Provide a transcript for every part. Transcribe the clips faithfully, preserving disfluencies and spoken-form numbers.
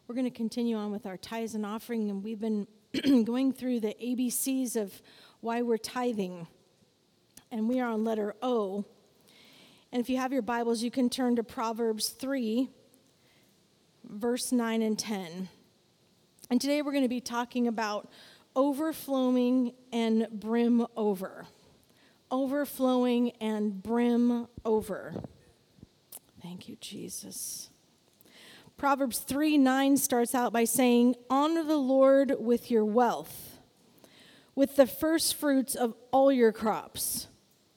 We're going to continue on with our tithes and offering, and we've been going through the A B Cs of why we're tithing, and we are on letter O. And if you have your Bibles, you can turn to Proverbs three, verse nine and ten. And today we're going to be talking about overflowing and brim over. Overflowing and brim over. Thank you, Jesus. Proverbs three nine starts out by saying, "Honor the Lord with your wealth, with the first fruits of all your crops."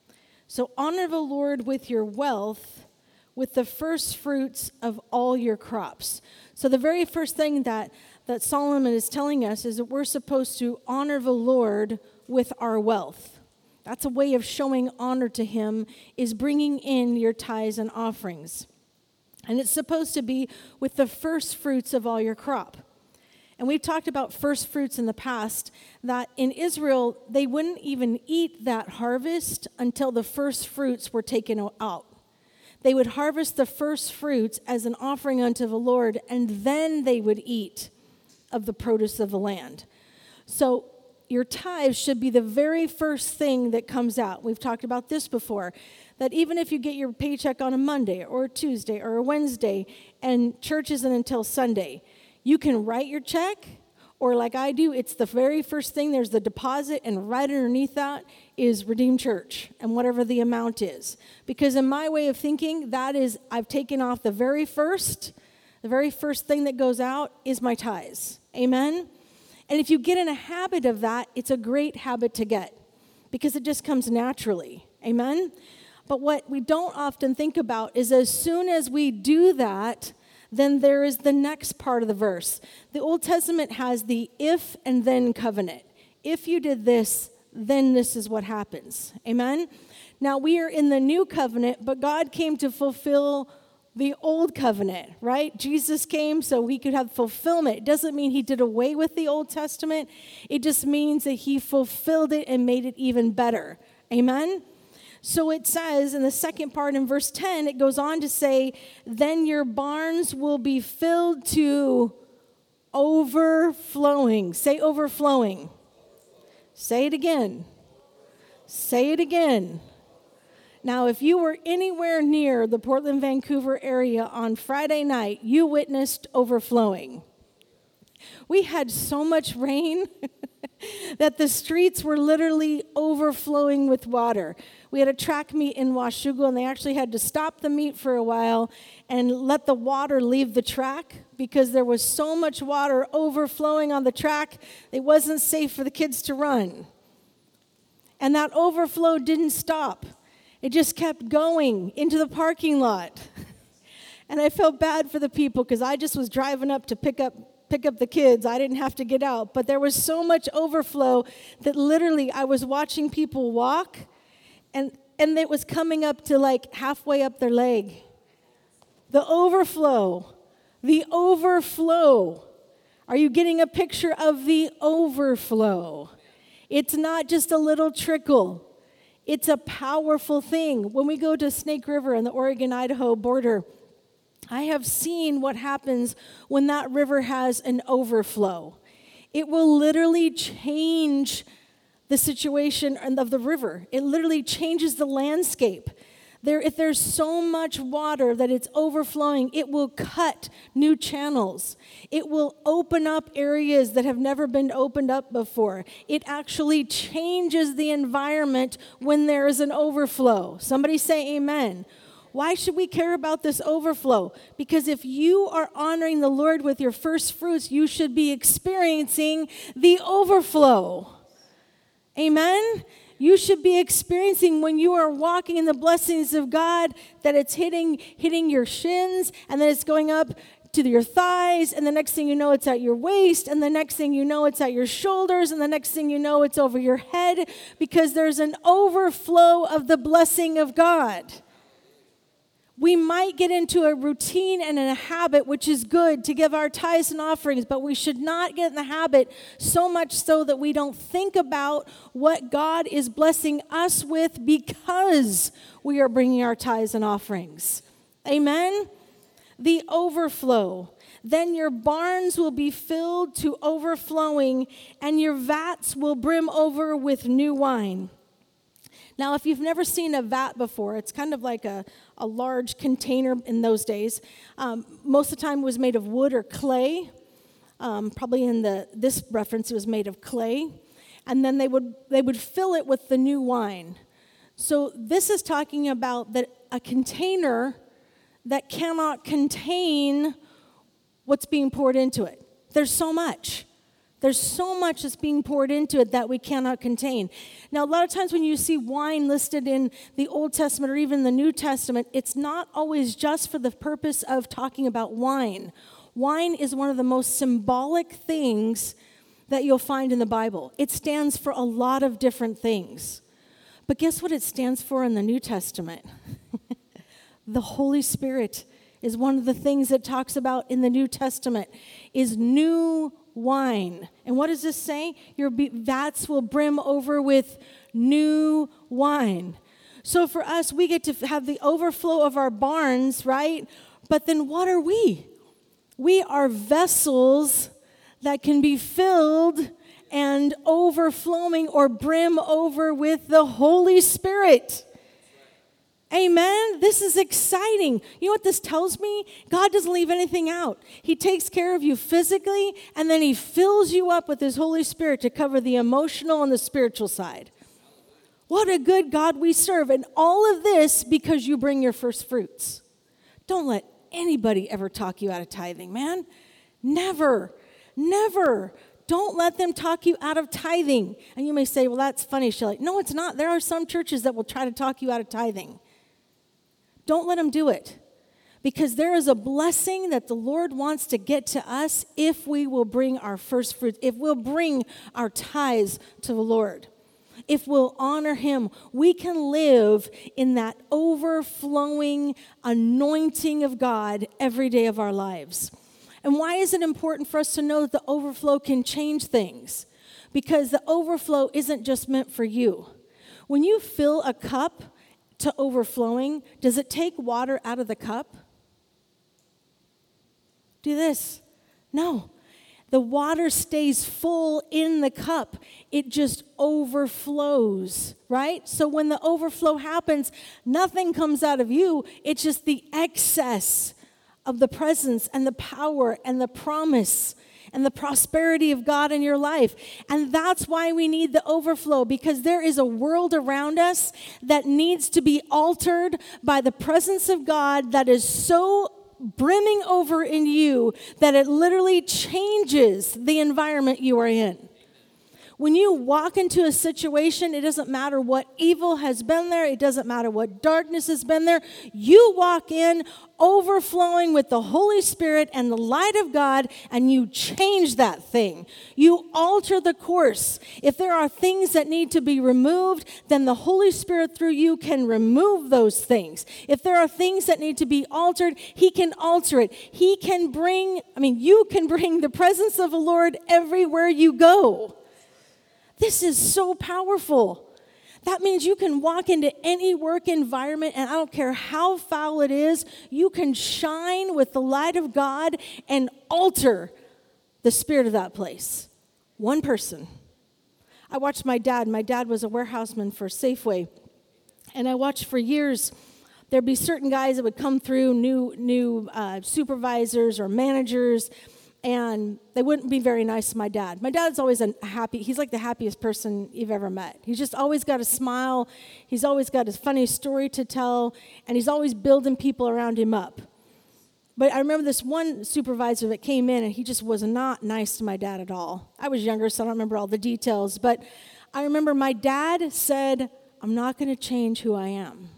So honor the Lord with your wealth, with the first fruits of all your crops. So the very first thing that, that Solomon is telling us is that we're supposed to honor the Lord with our wealth. That's a way of showing honor to him, is bringing in your tithes and offerings. And it's supposed to be with the first fruits of all your crop. And we've talked about first fruits in the past, that in Israel, they wouldn't even eat that harvest until the first fruits were taken out. They would harvest the first fruits as an offering unto the Lord, and then they would eat of the produce of the land. So your tithes should be the very first thing that comes out. We've talked about this before, that even if you get your paycheck on a Monday or a Tuesday or a Wednesday and church isn't until Sunday, you can write your check, or like I do, it's the very first thing, there's the deposit, and right underneath that is Redeemed Church and whatever the amount is. Because in my way of thinking, that is, I've taken off the very first, the very first thing that goes out is my tithes. Amen? And if you get in a habit of that, it's a great habit to get because it just comes naturally. Amen? But what we don't often think about is as soon as we do that, then there is the next part of the verse. The Old Testament has the if and then covenant. If you did this, then this is what happens. Amen? Now we are in the new covenant, but God came to fulfill the old covenant, right? Jesus came so he could have fulfillment. It doesn't mean he did away with the Old Testament. It just means that he fulfilled it and made it even better. Amen? So it says in the second part in verse ten, it goes on to say, "Then your barns will be filled to overflowing." Say overflowing. Say it again. Say it again. Now, if you were anywhere near the Portland, Vancouver area on Friday night, you witnessed overflowing. We had so much rain that the streets were literally overflowing with water. We had a track meet in Washougal, and they actually had to stop the meet for a while and let the water leave the track because there was so much water overflowing on the track, it wasn't safe for the kids to run. And that overflow didn't stop. It just kept going into the parking lot. And I felt bad for the people because I just was driving up to pick up pick up the kids. I didn't have to get out. But there was so much overflow that literally I was watching people walk, and, and it was coming up to like halfway up their leg. The overflow. The overflow. Are you getting a picture of the overflow? It's not just a little trickle. It's a powerful thing. When we go to Snake River on the Oregon-Idaho border, I have seen what happens when that river has an overflow. It will literally change the situation of the river. It literally changes the landscape. There, if there's so much water that it's overflowing, it will cut new channels. It will open up areas that have never been opened up before. It actually changes the environment when there is an overflow. Somebody say amen. Why should we care about this overflow? Because if you are honoring the Lord with your first fruits, you should be experiencing the overflow. Amen? You should be experiencing when you are walking in the blessings of God that it's hitting, hitting your shins, and then it's going up to your thighs, and the next thing you know, it's at your waist, and the next thing you know, it's at your shoulders, and the next thing you know, it's over your head, because there's an overflow of the blessing of God. We might get into a routine and a habit, which is good, to give our tithes and offerings, but we should not get in the habit so much so that we don't think about what God is blessing us with because we are bringing our tithes and offerings. Amen? The overflow. Then your barns will be filled to overflowing, and your vats will brim over with new wine. Now, if you've never seen a vat before, it's kind of like a, a large container in those days. Um, most of the time it was made of wood or clay. Um, probably in the this reference, it was made of clay. And then they would they would fill it with the new wine. So this is talking about that a container that cannot contain what's being poured into it. There's so much. There's so much that's being poured into it that we cannot contain. Now, a lot of times when you see wine listed in the Old Testament or even the New Testament, it's not always just for the purpose of talking about wine. Wine is one of the most symbolic things that you'll find in the Bible. It stands for a lot of different things. But guess what it stands for in the New Testament? The Holy Spirit is one of the things that talks about in the New Testament, is new wine. And what does this say? Your vats will brim over with new wine. So for us, we get to have the overflow of our barns, right? But then what are we? We are vessels that can be filled and overflowing or brim over with the Holy Spirit. Amen. This is exciting. You know what this tells me? God doesn't leave anything out. He takes care of you physically, and then he fills you up with his Holy Spirit to cover the emotional and the spiritual side. What a good God we serve. And all of this because you bring your first fruits. Don't let anybody ever talk you out of tithing, man. Never. Never. Don't let them talk you out of tithing. And you may say, well, that's funny, Shelley. No, it's not. There are some churches that will try to talk you out of tithing. Don't let them do it, because there is a blessing that the Lord wants to get to us if we will bring our first fruits, if we'll bring our tithes to the Lord, if we'll honor him. We can live in that overflowing anointing of God every day of our lives. And why is it important for us to know that the overflow can change things? Because the overflow isn't just meant for you. When you fill a cup to overflowing, does it take water out of the cup? Do this. No. The water stays full in the cup. It just overflows, right? So when the overflow happens, nothing comes out of you. It's just the excess of the presence and the power and the promise and the prosperity of God in your life. And that's why we need the overflow, because there is a world around us that needs to be altered by the presence of God that is so brimming over in you that it literally changes the environment you are in. When you walk into a situation, it doesn't matter what evil has been there. It doesn't matter what darkness has been there. You walk in overflowing with the Holy Spirit and the light of God, and you change that thing. You alter the course. If there are things that need to be removed, then the Holy Spirit through you can remove those things. If there are things that need to be altered, he can alter it. He can bring, I mean, you can bring the presence of the Lord everywhere you go. This is so powerful. That means you can walk into any work environment, and I don't care how foul it is, you can shine with the light of God and alter the spirit of that place. One person. I watched my dad. My dad was a warehouseman for Safeway. And I watched for years, there'd be certain guys that would come through, new, new uh, supervisors or managers, and they wouldn't be very nice to my dad. My dad's always a happy, he's like the happiest person you've ever met. He's just always got a smile. He's always got a funny story to tell, and he's always building people around him up. But I remember this one supervisor that came in, and he just was not nice to my dad at all. I was younger, so I don't remember all the details. But I remember my dad said, I'm not going to change who I am.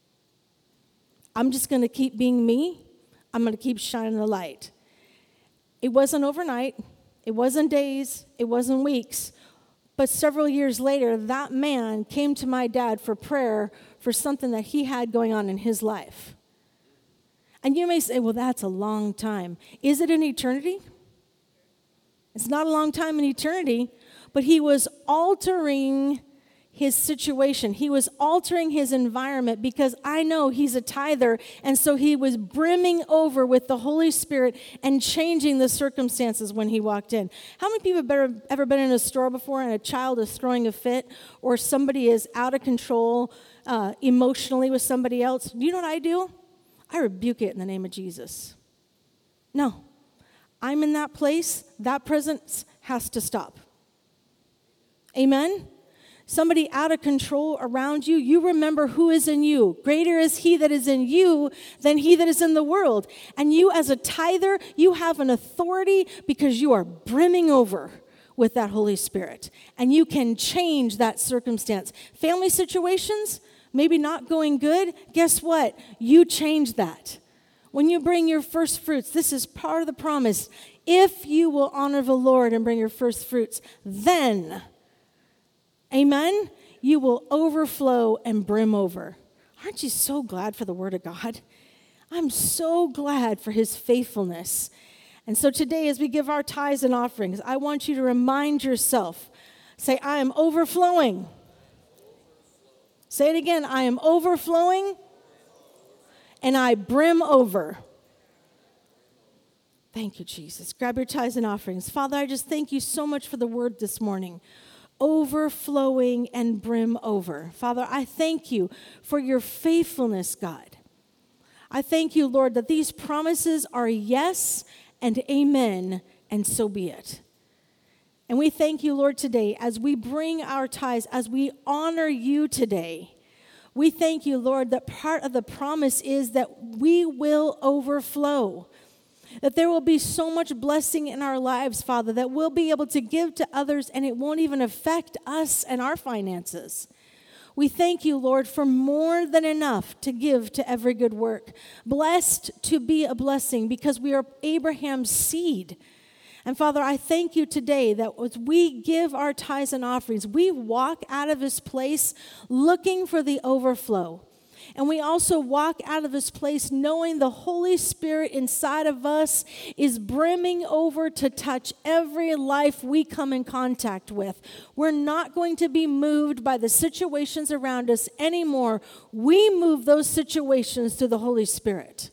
I'm just going to keep being me. I'm going to keep shining the light. It wasn't overnight, it wasn't days, it wasn't weeks, but several years later, that man came to my dad for prayer for something that he had going on in his life. And you may say, well, that's a long time. Is it an eternity? It's not a long time in eternity, but he was altering his situation. He was altering his environment because I know he's a tither, and so he was brimming over with the Holy Spirit and changing the circumstances when he walked in. How many people have ever, ever been in a store before and a child is throwing a fit, or somebody is out of control uh, emotionally with somebody else? Do you know what I do? I rebuke it in the name of Jesus. No. I'm in that place. That presence has to stop. Amen? Somebody out of control around you, you remember who is in you. Greater is he that is in you than he that is in the world. And you as a tither, you have an authority because you are brimming over with that Holy Spirit. And you can change that circumstance. Family situations, maybe not going good, guess what? You change that. When you bring your first fruits, this is part of the promise. If you will honor the Lord and bring your first fruits, then... amen? You will overflow and brim over. Aren't you so glad for the Word of God? I'm so glad for His faithfulness. And so today, as we give our tithes and offerings, I want you to remind yourself, say, I am overflowing. Say it again, I am overflowing and I brim over. Thank you, Jesus. Grab your tithes and offerings. Father, I just thank you so much for the word this morning. Overflowing and brim over. Father, I thank you for your faithfulness, God. I thank you, Lord, that these promises are yes and amen, and so be it. And we thank you, Lord, today as we bring our tithes, as we honor you today. We thank you, Lord, that part of the promise is that we will overflow. That there will be so much blessing in our lives, Father, that we'll be able to give to others and it won't even affect us and our finances. We thank you, Lord, for more than enough to give to every good work. Blessed to be a blessing because we are Abraham's seed. And Father, I thank you today that as we give our tithes and offerings, we walk out of this place looking for the overflow. And we also walk out of this place knowing the Holy Spirit inside of us is brimming over to touch every life we come in contact with. We're not going to be moved by the situations around us anymore. We move those situations through the Holy Spirit.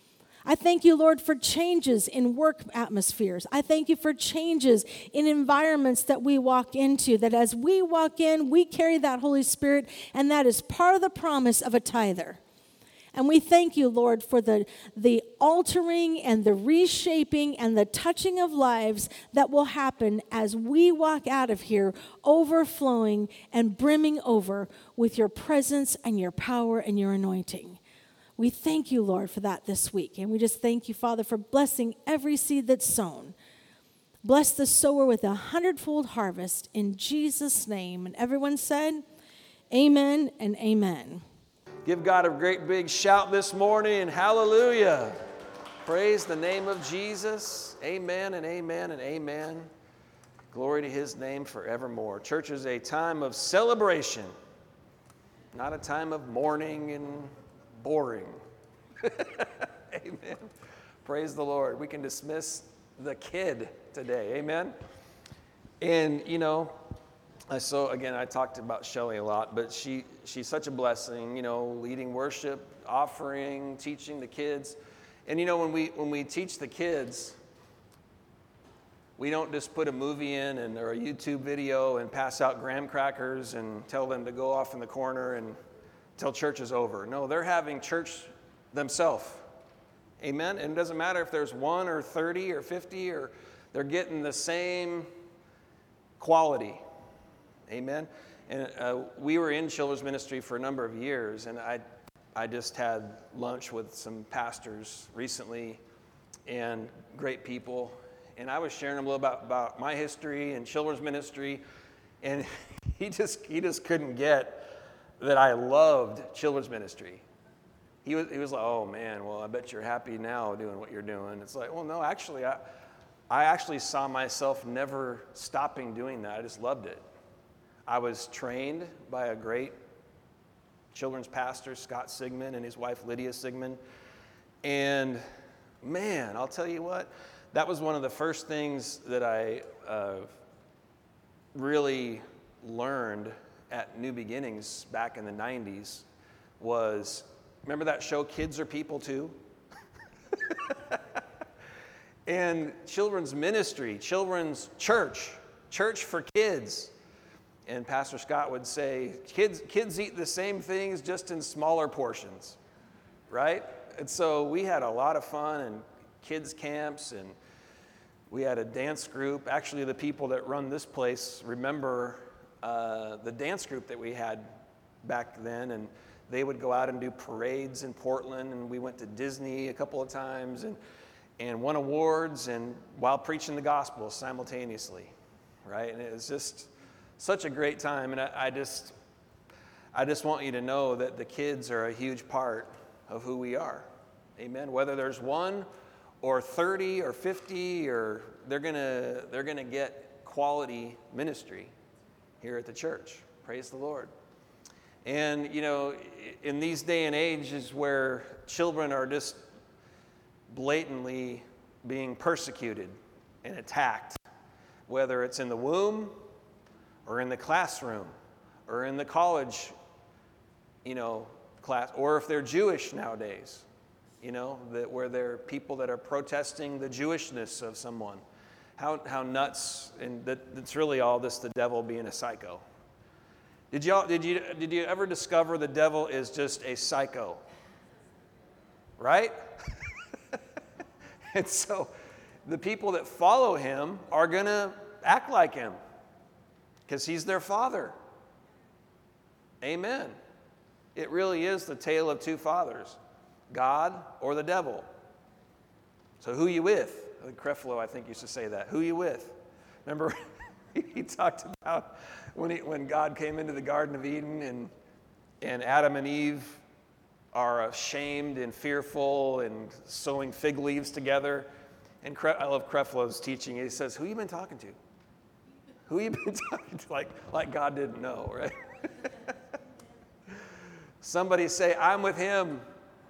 I thank you, Lord, for changes in work atmospheres. I thank you for changes in environments that we walk into, that as we walk in, we carry that Holy Spirit, and that is part of the promise of a tither. And we thank you, Lord, for the, the altering and the reshaping and the touching of lives that will happen as we walk out of here overflowing and brimming over with your presence and your power and your anointing. We thank you, Lord, for that this week. And we just thank you, Father, for blessing every seed that's sown. Bless the sower with a hundredfold harvest in Jesus' name. And everyone said, amen and amen. Give God a great big shout this morning. Hallelujah. Praise the name of Jesus. Amen and amen and amen. Glory to his name forevermore. Church is a time of celebration, not a time of mourning and boring. Amen. Praise the Lord. We can dismiss the kid today. Amen. And, you know, so again, I talked about Shelley a lot, but she she's such a blessing, you know, leading worship, offering, teaching the kids. And, you know, when we when we teach the kids, we don't just put a movie in and or a YouTube video and pass out graham crackers and tell them to go off in the corner and till church is over. No, they're having church themselves. Amen? And it doesn't matter if there's one or thirty or fifty, or they're getting the same quality. Amen? And uh, we were in children's ministry for a number of years, and I, I just had lunch with some pastors recently, and great people. And I was sharing them a little about, about my history and children's ministry, and he just he just couldn't get that I loved children's ministry. He was he was like, oh man, well I bet you're happy now doing what you're doing. It's like, well no, actually I I actually saw myself never stopping doing that. I just loved it. I was trained by a great children's pastor, Scott Sigmund, and his wife Lydia Sigmund. And man, I'll tell you what, that was one of the first things that I uh, really learned at New Beginnings back in the nineties was, remember that show, Kids Are People Too? And children's ministry, children's church, church for kids. And Pastor Scott would say, kids, kids eat the same things just in smaller portions, right? And so we had a lot of fun and kids camps, and we had a dance group. Actually, the people that run this place remember uh, the dance group that we had back then, and they would go out and do parades in Portland, and we went to Disney a couple of times and, and won awards and while preaching the gospel simultaneously, right? And it was just such a great time, and I, I just I just want you to know that the kids are a huge part of who we are. Amen. Whether there's one or thirty or fifty, or they're gonna they're gonna get quality ministry here at the church. Praise the Lord. And you know, in these day and ages where children are just blatantly being persecuted and attacked, whether it's in the womb or in the classroom or in the college, you know, class, or if they're Jewish nowadays, you know, that where there are people that are protesting the Jewishness of someone. How how nuts, and that, that's really all this, the devil being a psycho. Did y'all did you did you ever discover the devil is just a psycho? Right? And so the people that follow him are gonna act like him, because he's their father. Amen. It really is the tale of two fathers, God or the devil. So who you with? Creflo, I think, used to say that. Who you with? Remember, he talked about when he, when God came into the Garden of Eden, and and Adam and Eve are ashamed and fearful and sewing fig leaves together. And Cre- I love Creflo's teaching. He says, "Who you been talking to? Who you been talking to?" Like like God didn't know, right? Somebody say, "I'm with him,"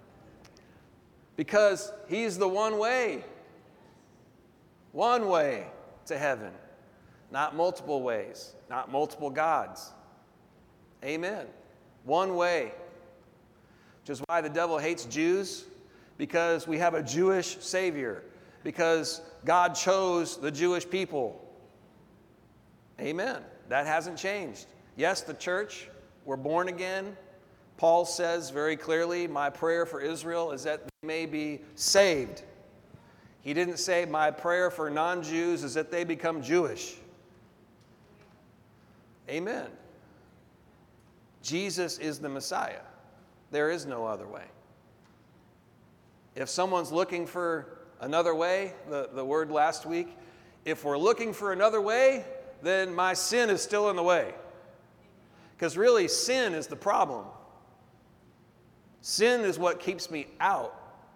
because he's the one way. One way to heaven, not multiple ways, not multiple gods. Amen. One way. Which is why the devil hates Jews, because we have a Jewish Savior, because God chose the Jewish people. Amen. That hasn't changed. Yes, the church, we're born again. Paul says very clearly, my prayer for Israel is that they may be saved. He didn't say, my prayer for non-Jews is that they become Jewish. Amen. Jesus is the Messiah. There is no other way. If someone's looking for another way, the, the word last week, if we're looking for another way, then my sin is still in the way. Because really, sin is the problem. Sin is what keeps me out.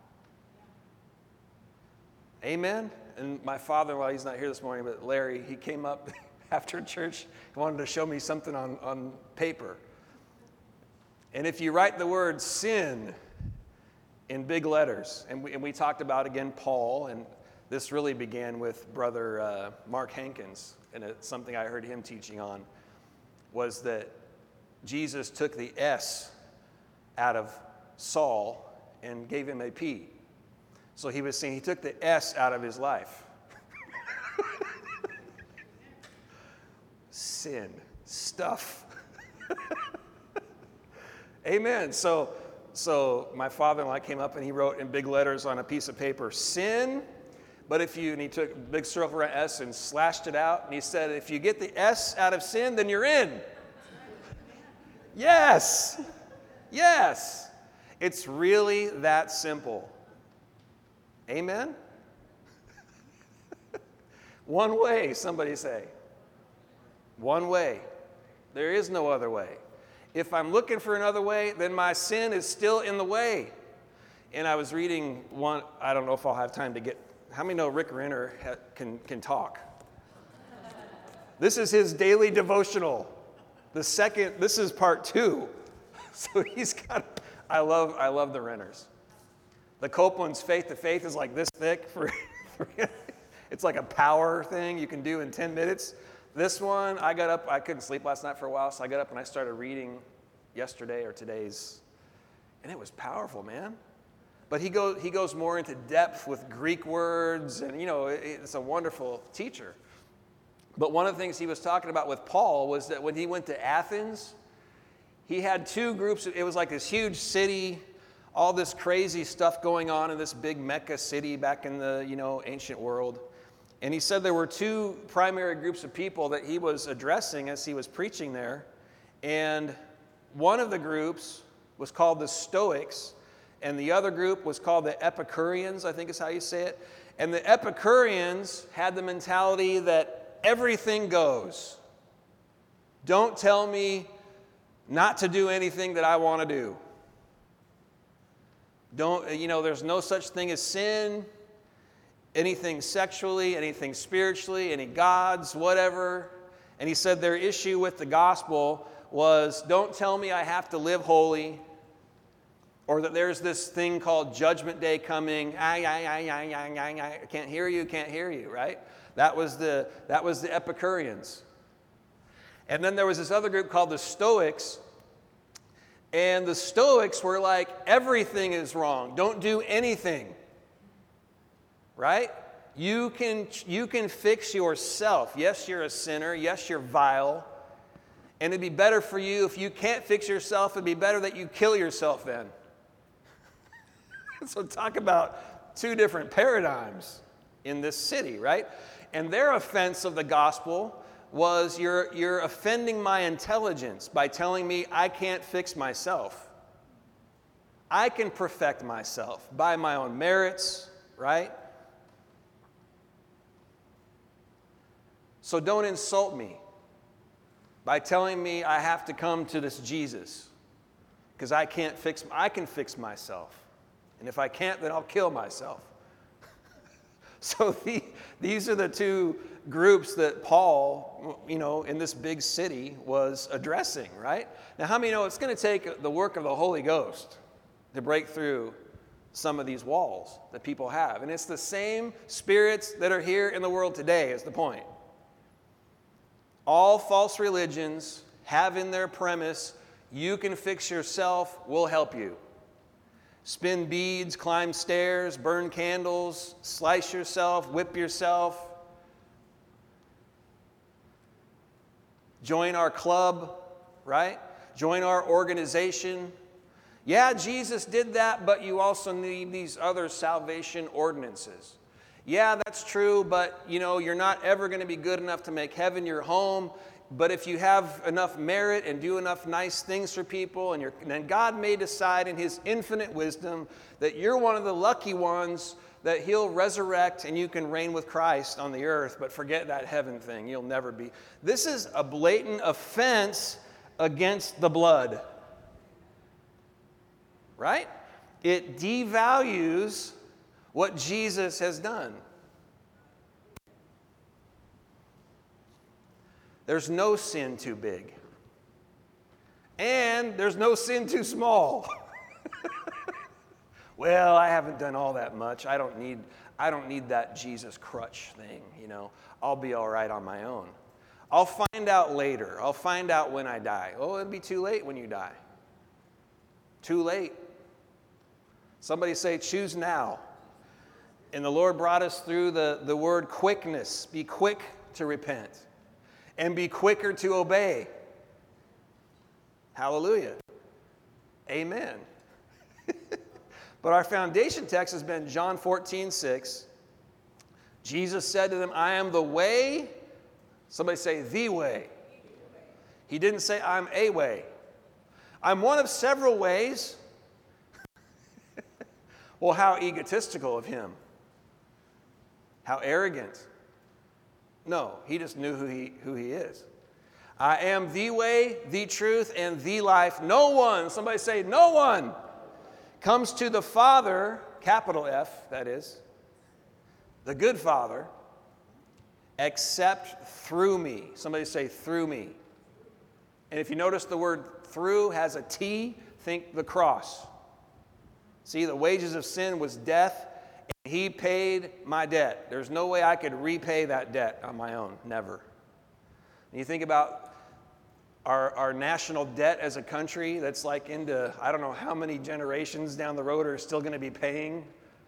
Amen? And my father-in-law, he's not here this morning, but Larry, he came up after church. He wanted to show me something on, on paper. And if you write the word sin in big letters, and we, and we talked about, again, Paul, and this really began with Brother uh, Mark Hankins, and it's something I heard him teaching on, was that Jesus took the S out of Saul and gave him a P. So he was saying he took the S out of his life. Sin, stuff. Amen. So, so my father-in-law came up and he wrote in big letters on a piece of paper, sin. But if you, and he took a big circle around S and slashed it out, and he said, if you get the S out of sin, then you're in. Yes. Yes. It's really that simple. Amen? One way, somebody say. One way. There is no other way. If I'm looking for another way, then my sin is still in the way. And I was reading one, I don't know if I'll have time to get, how many know Rick Renner ha, can, can talk? This is his daily devotional. The second, this is part two. So he's got, I love, I love the Renners. The Copeland's Faith to Faith is like this thick. For, for it's like a power thing you can do in ten minutes. This one, I got up, I couldn't sleep last night for a while, so I got up and I started reading yesterday or today's, and it was powerful, man. But he goes, he goes more into depth with Greek words, and, you know, it, it's a wonderful teacher. But one of the things he was talking about with Paul was that when he went to Athens, he had two groups. It was like this huge city, all this crazy stuff going on in this big Mecca city back in the, you know, ancient world. And he said there were two primary groups of people that he was addressing as he was preaching there. And one of the groups was called the Stoics, and the other group was called the Epicureans, I think is how you say it. And the Epicureans had the mentality that everything goes. Don't tell me not to do anything that I want to do. Don't, you know, there's no such thing as sin, anything sexually, anything spiritually, any gods, whatever. And he said their issue with the gospel was, don't tell me I have to live holy, or that there's this thing called Judgment Day coming. I, I, I, I, I, I, I can't hear you, can't hear you, right? That was the that was the Epicureans. And then there was this other group called the Stoics. And the Stoics were like, everything is wrong. Don't do anything. Right? You can, you can fix yourself. Yes, you're a sinner. Yes, you're vile. And it'd be better for you if you can't fix yourself. It'd be better that you kill yourself then. So talk about two different paradigms in this city, right? And their offense of the gospel was, you're, you're offending my intelligence by telling me I can't fix myself. I can perfect myself by my own merits, right? So don't insult me by telling me I have to come to this Jesus, because I can't fix, I can fix myself. And if I can't, then I'll kill myself. So the, these are the two groups that Paul, you know, in this big city was addressing, right? Now, how many know it's going to take the work of the Holy Ghost to break through some of these walls that people have? And it's the same spirits that are here in the world today, is the point. All false religions have in their premise, you can fix yourself, we'll help you. Spin beads, climb stairs, burn candles, slice yourself, whip yourself. Join our club, right? Join our organization. Yeah, Jesus did that, but you also need these other salvation ordinances. Yeah, that's true, but you know, you're not ever going to be good enough to make heaven your home. But if you have enough merit and do enough nice things for people, and you're, then God may decide in His infinite wisdom that you're one of the lucky ones that He'll resurrect and you can reign with Christ on the earth. But forget that heaven thing. You'll never be. This is a blatant offense against the blood. Right? It devalues what Jesus has done. There's no sin too big. And there's no sin too small. Well, I haven't done all that much. I don't need I don't need that Jesus crutch thing, you know. I'll be all right on my own. I'll find out later. I'll find out when I die. Oh, it'll be too late when you die. Too late. Somebody say, choose now. And the Lord brought us through the, the word quickness. Be quick to repent. And be quicker to obey. Hallelujah. Amen. But our foundation text has been John fourteen six. Jesus said to them, I am the way. Somebody say, the way. He didn't say, I'm a way. I'm one of several ways. Well, how egotistical of him. How arrogant. No, he just knew who he, who he is. I am the way, the truth, and the life. No one, somebody say, no one comes to the Father, capital F, that is, the good Father, except through me. Somebody say, through me. And if you notice the word through has a T, think the cross. See, the wages of sin was death. He paid my debt. There's no way I could repay that debt on my own. Never. And you think about our, our national debt as a country that's like into, I don't know how many generations down the road are still going to be paying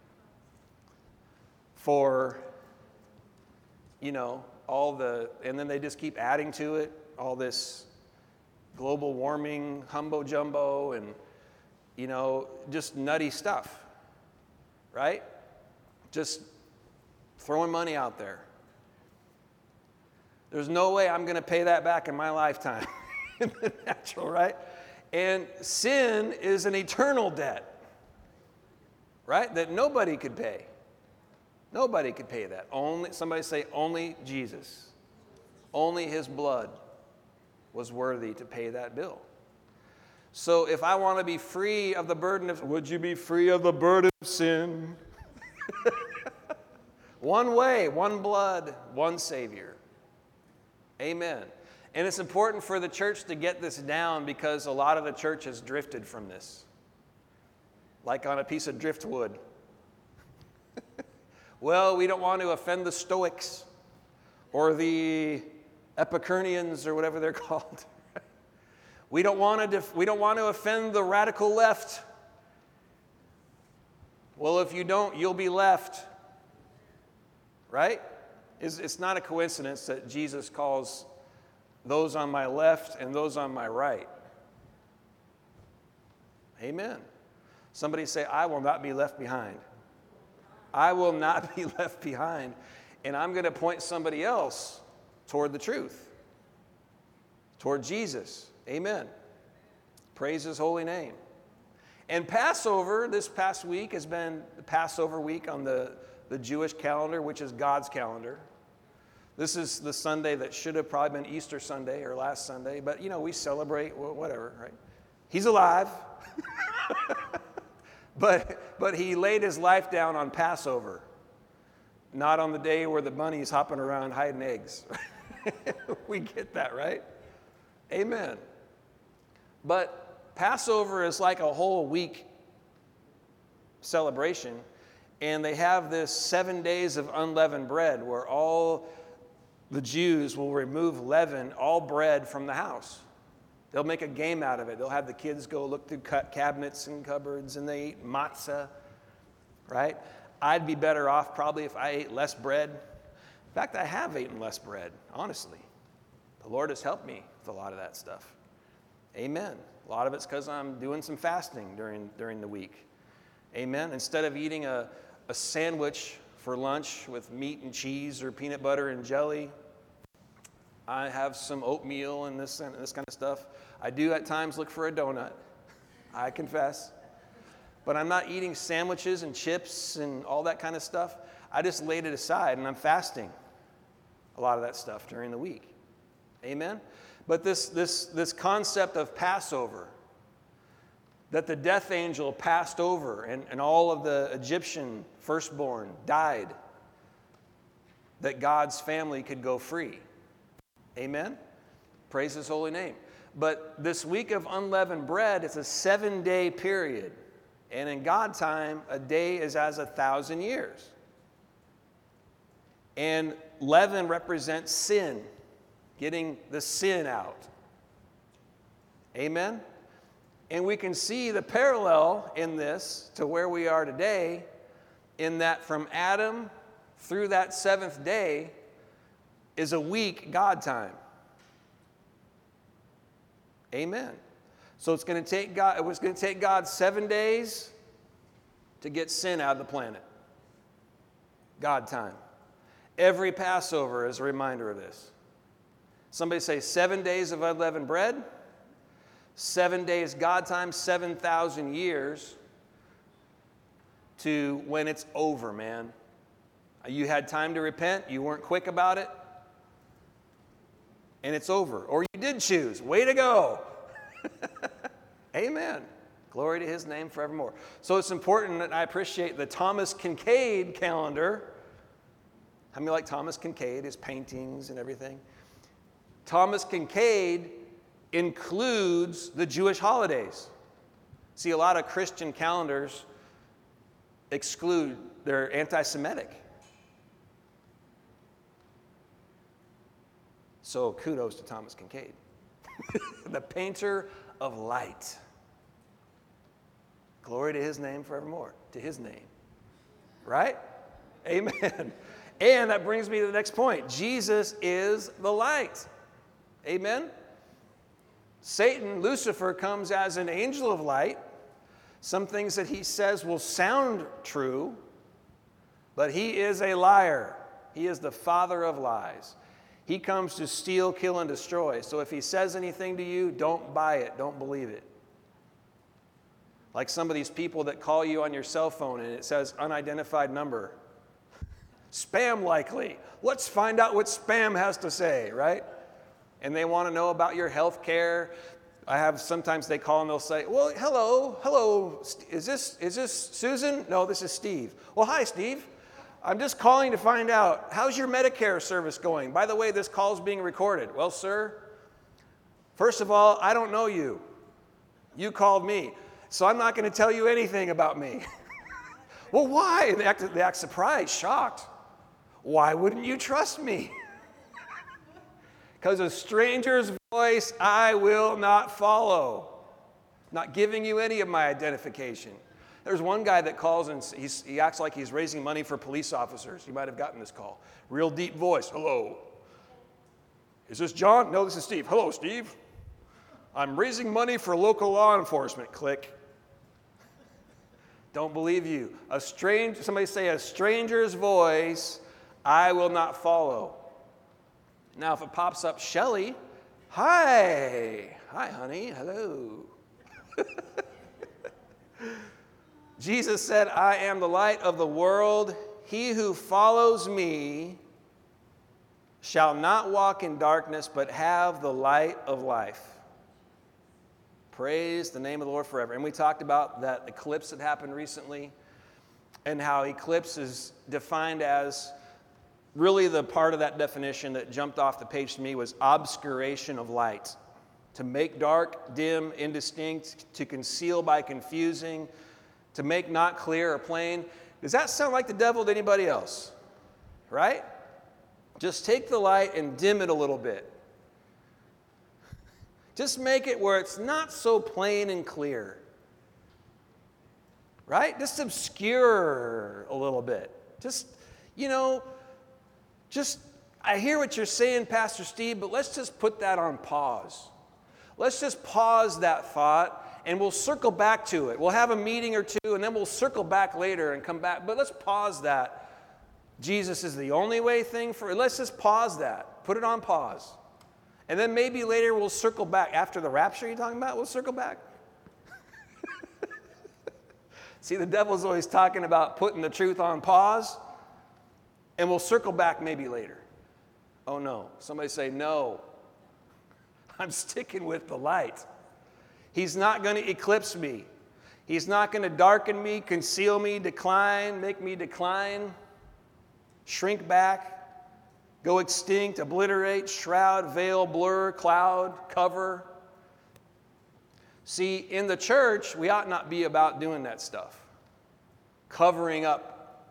for, you know, all the, and then they just keep adding to it, all this global warming, humbo jumbo, and, you know, just nutty stuff, right? Just throwing money out there. There's no way I'm going to pay that back in my lifetime. In the natural, right? And sin is an eternal debt, right? That nobody could pay. Nobody could pay that. Only, somebody say, only Jesus. Only his blood was worthy to pay that bill. So if I want to be free of the burden of, would you be free of the burden of sin? One way, one blood, one Savior. Amen. And it's important for the church to get this down because a lot of the church has drifted from this. Like on a piece of driftwood. Well, we don't want to offend the Stoics or the Epicureans or whatever they're called. We don't want to def- we don't want to offend the radical left. Well, if you don't, you'll be left. Right? It's, it's not a coincidence that Jesus calls those on my left and those on my right. Amen. Somebody say, I will not be left behind. I will not be left behind. And I'm going to point somebody else toward the truth, toward Jesus. Amen. Praise his holy name. And Passover this past week has been the Passover week on the, the Jewish calendar, which is God's calendar. This is the Sunday that should have probably been Easter Sunday or last Sunday, but you know, we celebrate whatever, right? He's alive. but, but he laid his life down on Passover, not on the day where the bunny's hopping around hiding eggs. We get that, right? Amen. But Passover is like a whole week celebration, and they have this seven days of unleavened bread where all the Jews will remove leaven, all bread from the house. They'll make a game out of it. They'll have the kids go look through cabinets and cupboards, and they eat matzah, right? I'd be better off probably if I ate less bread. In fact, I have eaten less bread, honestly. The Lord has helped me with a lot of that stuff. Amen. A lot of it's because I'm doing some fasting during, during the week. Amen. Instead of eating a, a sandwich for lunch with meat and cheese or peanut butter and jelly, I have some oatmeal and this and this kind of stuff. I do at times look for a donut, I confess. But I'm not eating sandwiches and chips and all that kind of stuff. I just laid it aside and I'm fasting a lot of that stuff during the week. Amen? But this, this, this concept of Passover, that the death angel passed over and, and all of the Egyptian firstborn died, that God's family could go free. Amen? Praise his holy name. But this week of unleavened bread, it's a seven-day period. And in God time, a day is as a thousand years. And leaven represents sin, getting the sin out. Amen? And we can see the parallel in this to where we are today, in that from Adam through that seventh day is a week God time. Amen. So it's going to take God, it was going to take God seven days to get sin out of the planet. God time. Every Passover is a reminder of this. Somebody say seven days of unleavened bread, seven days God time, seven thousand years to when it's over, man. You had time to repent, you weren't quick about it, and it's over. Or you did choose. Way to go. Amen. Glory to his name forevermore. So it's important that I appreciate the Thomas Kinkade calendar. How many like Thomas Kinkade, his paintings and everything? Thomas Kinkade includes the Jewish holidays. See, a lot of Christian calendars exclude, they're anti-Semitic. So kudos to Thomas Kincaid, the painter of light. Glory to his name forevermore, to his name. Right? Amen. And that brings me to the next point. Jesus is the light. Amen? Satan, Lucifer, comes as an angel of light. Some things that he says will sound true, but he is a liar. He is the father of lies. He comes to steal, kill, and destroy. So if he says anything to you, don't buy it. Don't believe it. Like some of these people that call you on your cell phone and it says unidentified number. Spam likely. Let's find out what spam has to say, right? And they want to know about your health care. I have, sometimes they call and they'll say, well, hello, hello, is this, is this Susan? No, this is Steve. Well, hi, Steve. I'm just calling to find out, how's your Medicare service going? By the way, this call is being recorded. Well, sir, first of all, I don't know you. You called me, so I'm not going to tell you anything about me. Well, why? They act, they act surprised, shocked. Why wouldn't you trust me? Because a stranger's voice I will not follow. Not giving you any of my identification. There's one guy that calls and he's, he acts like he's raising money for police officers. You might have gotten this call. Real deep voice. Hello. Is this John? No, this is Steve. Hello, Steve. I'm raising money for local law enforcement. Click. Don't believe you. A strange, somebody say a stranger's voice I will not follow. Now, if it pops up, Shelly, hi. Hi, honey. Hello. Jesus said, I am the light of the world. He who follows me shall not walk in darkness, but have the light of life. Praise the name of the Lord forever. And we talked about that eclipse that happened recently and how eclipse is defined as really the part of that definition that jumped off the page to me was obscuration of light. To make dark, dim, indistinct, to conceal by confusing, to make not clear or plain. Does that sound like the devil to anybody else? Right? Just take the light and dim it a little bit. Just make it where it's not so plain and clear. Right? Just obscure a little bit. Just, you know, just, I hear what you're saying, Pastor Steve, but let's just put that on pause. Let's just pause that thought. And we'll circle back to it. We'll have a meeting or two, and then we'll circle back later and come back. But let's pause that. Jesus is the only way thing for it. Let's just pause that. Put it on pause. And then maybe later we'll circle back. After the rapture you're talking about, we'll circle back. See, the devil's always talking about putting the truth on pause. And we'll circle back maybe later. Oh, no. Somebody say, no. I'm sticking with the light. He's not going to eclipse me. He's not going to darken me, conceal me, decline, make me decline, shrink back, go extinct, obliterate, shroud, veil, blur, cloud, cover. See, in the church, we ought not be about doing that stuff. Covering up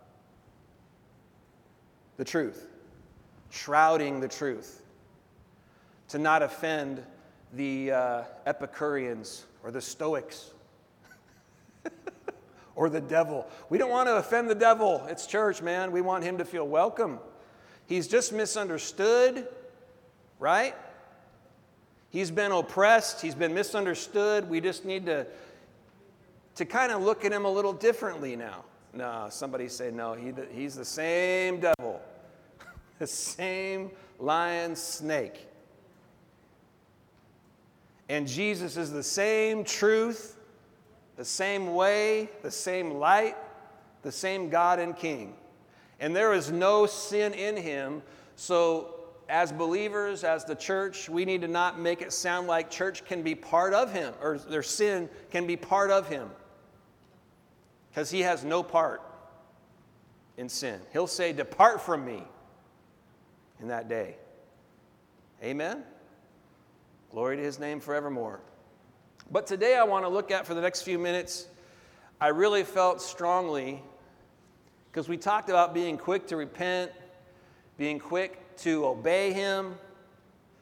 the truth, shrouding the truth, to not offend the uh, Epicureans or the Stoics or the devil. We don't want to offend the devil. It's church, man. We want him to feel welcome. He's just misunderstood, right? He's been oppressed. He's been misunderstood. We just need to, to kind of look at him a little differently now. No, somebody say, no, he, he's the same devil, the same lion snake. And Jesus is the same truth, the same way, the same light, the same God and King. And there is no sin in him. So as believers, as the church, we need to not make it sound like church can be part of him, or their sin can be part of him. Because he has no part in sin. He'll say, depart from me in that day. Amen? Glory to his name forevermore. But today I want to look at, for the next few minutes, I really felt strongly, because we talked about being quick to repent, being quick to obey him,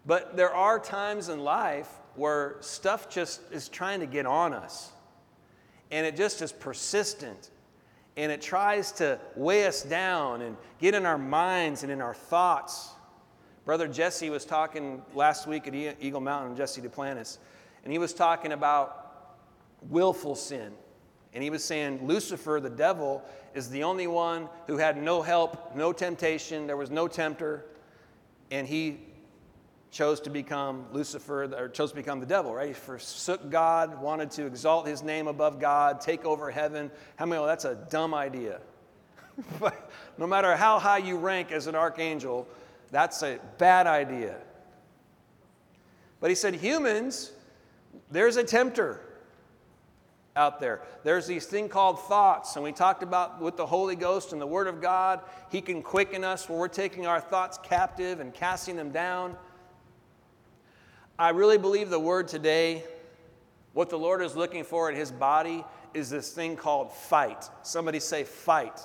But there are times in life where stuff just is trying to get on us. And it just is persistent. And it tries to weigh us down and get in our minds and in our thoughts. Brother Jesse was talking last week at Eagle Mountain, Jesse Duplantis, and he was talking about willful sin. And he was saying Lucifer, the devil, is the only one who had no help, no temptation, there was no tempter, and he chose to become Lucifer, or chose to become the devil, right? He forsook God, wanted to exalt his name above God, take over heaven. How many know that's a dumb idea? But no matter how high you rank as an archangel, that's a bad idea. But he said humans, there's a tempter out there. There's these thing called thoughts, and we talked about with the Holy Ghost and the Word of God, He can quicken us where we're taking our thoughts captive and casting them down. I really believe the word today, what the Lord is looking for in His body is this thing called fight. Somebody say fight.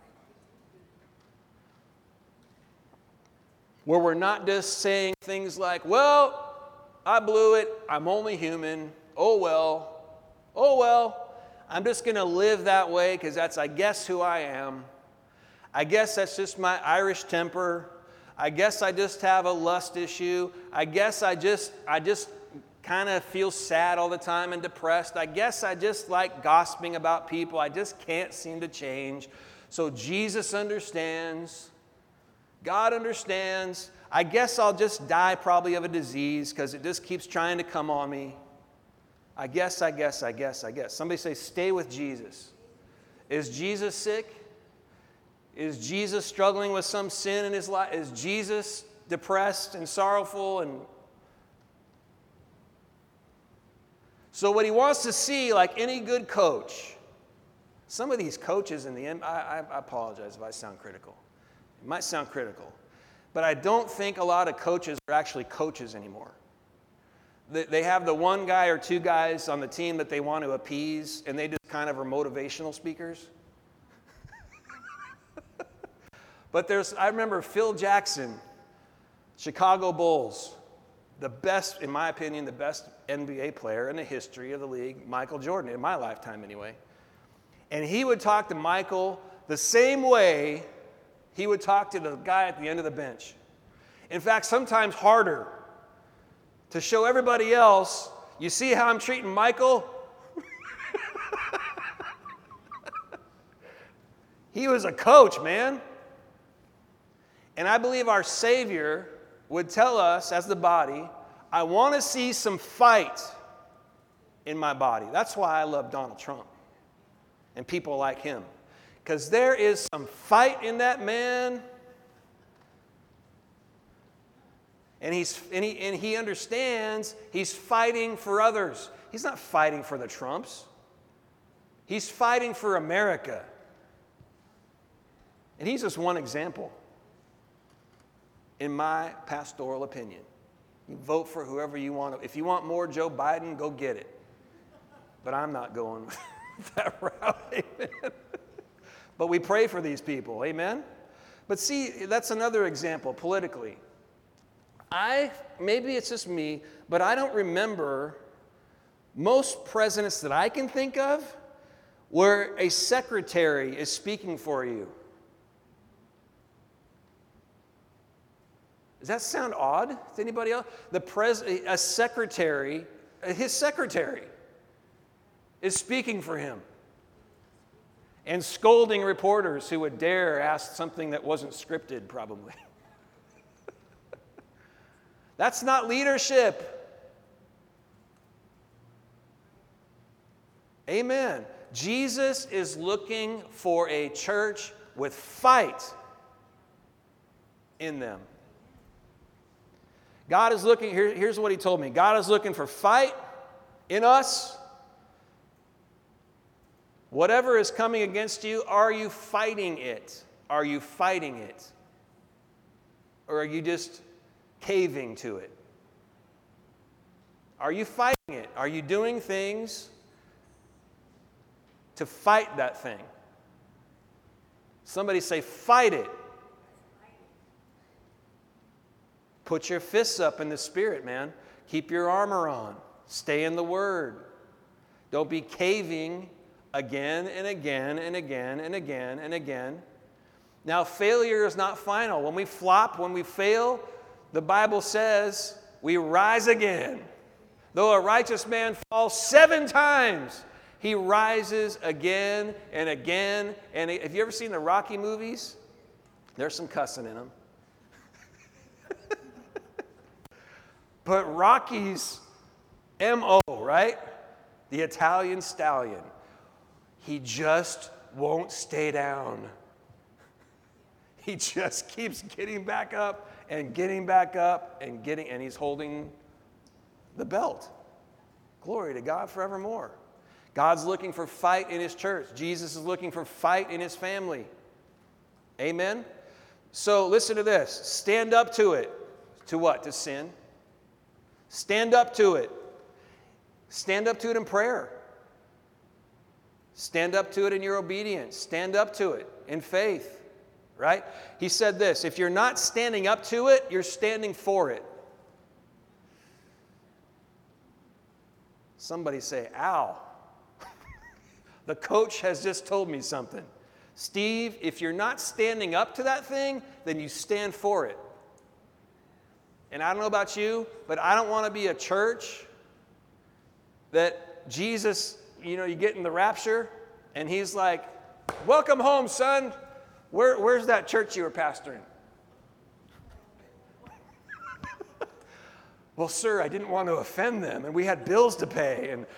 Where we're not just saying things like, well, I blew it, I'm only human, oh well, oh well, I'm just going to live that way because that's, I guess, who I am. I guess that's just my Irish temper. I guess I just have a lust issue. I guess I just I just kind of feel sad all the time and depressed. I guess I just like gossiping about people. I just can't seem to change. So Jesus understands. God understands. I guess I'll just die probably of a disease because it just keeps trying to come on me. I guess, I guess, I guess, I guess. Somebody say, stay with Jesus. Is Jesus sick? Is Jesus struggling with some sin in his life? Is Jesus depressed and sorrowful? And so what he wants to see, like any good coach, some of these coaches in the end, I, I, I apologize if I sound critical. It might sound critical. But I don't think a lot of coaches are actually coaches anymore. They, they have the one guy or two guys on the team that they want to appease, and they just kind of are motivational speakers. But there's, I remember Phil Jackson, Chicago Bulls, the best, in my opinion, the best N B A player in the history of the league, Michael Jordan, in my lifetime anyway. And he would talk to Michael the same way he would talk to the guy at the end of the bench. In fact, sometimes harder, to show everybody else, you see how I'm treating Michael? He was a coach, man. And I believe our Savior would tell us as the body, I want to see some fight in my body. That's why I love Donald Trump and people like him. Because there is some fight in that man. And, he's, and, he, and he understands he's fighting for others. He's not fighting for the Trumps. He's fighting for America. And he's just one example. In my pastoral opinion. You vote for whoever you want. If you want more Joe Biden, go get it. But I'm not going that route, amen. But we pray for these people, amen? But see, that's another example politically. I, maybe it's just me, but I don't remember most presidents that I can think of where a secretary is speaking for you. Does that sound odd to anybody else? The pres- a secretary, his secretary, is speaking for him and scolding reporters who would dare ask something that wasn't scripted, probably. That's not leadership. Amen. Jesus is looking for a church with fight in them. God is looking, here, here's what he told me. God is looking for fight in us. Whatever is coming against you, are you fighting it? Are you fighting it? Or are you just caving to it? Are you fighting it? Are you doing things to fight that thing? Somebody say, fight it. Put your fists up in the Spirit, man. Keep your armor on. Stay in the Word. Don't be caving again and again and again and again and again. Now, failure is not final. When we flop, when we fail, the Bible says we rise again. Though a righteous man falls seven times, he rises again and again. And have you ever seen the Rocky movies? There's some cussing in them. But Rocky's M O, right? The Italian stallion. He just won't stay down. He just keeps getting back up and getting back up and getting, and he's holding the belt. Glory to God forevermore. God's looking for fight in his church. Jesus is looking for fight in his family. Amen? So listen to this. Stand up to it. To what? To sin. Stand up to it. Stand up to it in prayer. Stand up to it in your obedience. Stand up to it in faith. Right? He said this, if you're not standing up to it, you're standing for it. Somebody say, ow. The coach has just told me something. Steve, if you're not standing up to that thing, then you stand for it. And I don't know about you, but I don't want to be a church that Jesus, you know, you get in the rapture, and he's like, welcome home, son. Where, where's that church you were pastoring? Well, sir, I didn't want to offend them, and we had bills to pay, and,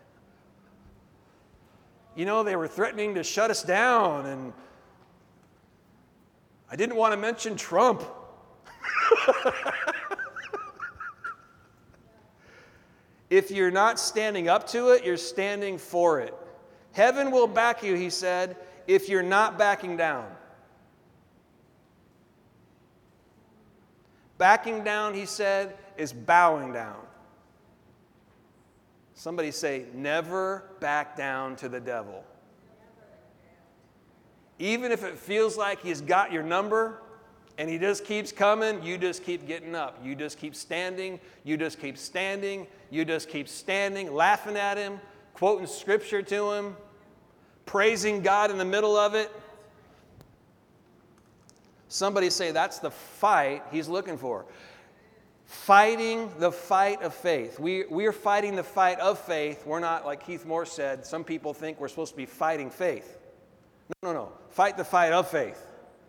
you know, they were threatening to shut us down, and I didn't want to mention Trump. If you're not standing up to it, you're standing for it. Heaven will back you, he said, if you're not backing down. Backing down, he said, is bowing down. Somebody say, never back down to the devil. Even if it feels like he's got your number and he just keeps coming, you just keep getting up. You just keep standing. You just keep standing. You just keep standing, laughing at him, quoting scripture to him, praising God in the middle of it. Somebody say that's the fight he's looking for. Fighting the fight of faith. We, we are fighting the fight of faith. We're not, like Keith Moore said, some people think we're supposed to be fighting faith. No, no, no. Fight the fight of faith.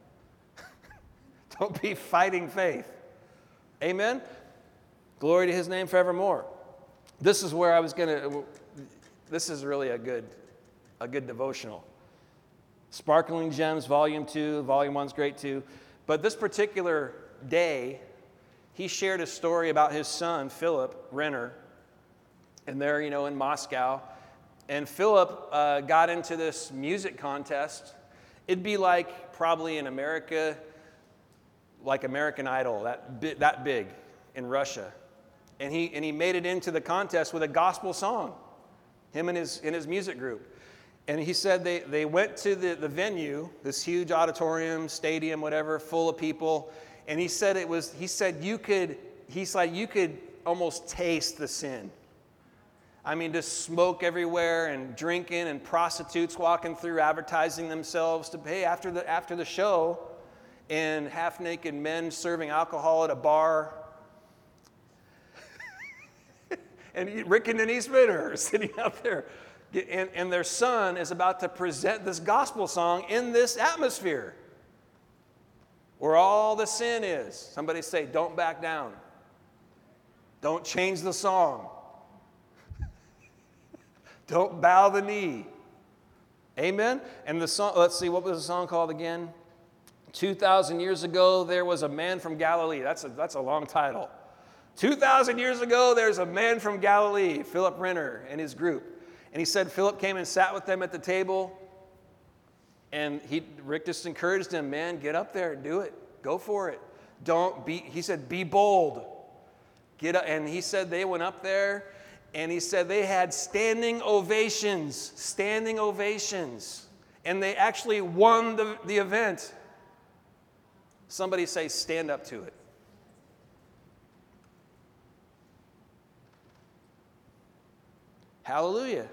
Don't be fighting faith. Amen? Glory to his name forevermore. This is where I was going to, this is really a good, a good devotional. Sparkling Gems, Volume two. Volume one's great too. But this particular day, he shared a story about his son, Philip Renner. And they're, you know, in Moscow. And Philip uh, got into this music contest. It'd be like probably in America, like American Idol, that, bi- that big in Russia. And he, and he made it into the contest with a gospel song, him and his, and his music group. And he said they, they went to the, the venue, this huge auditorium, stadium, whatever, full of people. And he said it was, he said you could, he's like, you could almost taste the sin. I mean, just smoke everywhere and drinking and prostitutes walking through advertising themselves to pay after the, after the show, and half-naked men serving alcohol at a bar. And Rick and Denise Ritter are sitting out there. And, and their son is about to present this gospel song in this atmosphere where all the sin is. Somebody say, don't back down. Don't change the song. Don't bow the knee. Amen? And the song, let's see, what was the song called again? two thousand years ago, there was a man from Galilee. That's a, that's a long title. two thousand years ago, there's a man from Galilee, Philip Renner and his group. And he said Philip came and sat with them at the table. And he, Rick just encouraged him, man, get up there and do it. Go for it. Don't be, he said, be bold. Get up. And he said they went up there, and he said they had standing ovations, standing ovations. And they actually won the, the event. Somebody say, stand up to it. Hallelujah.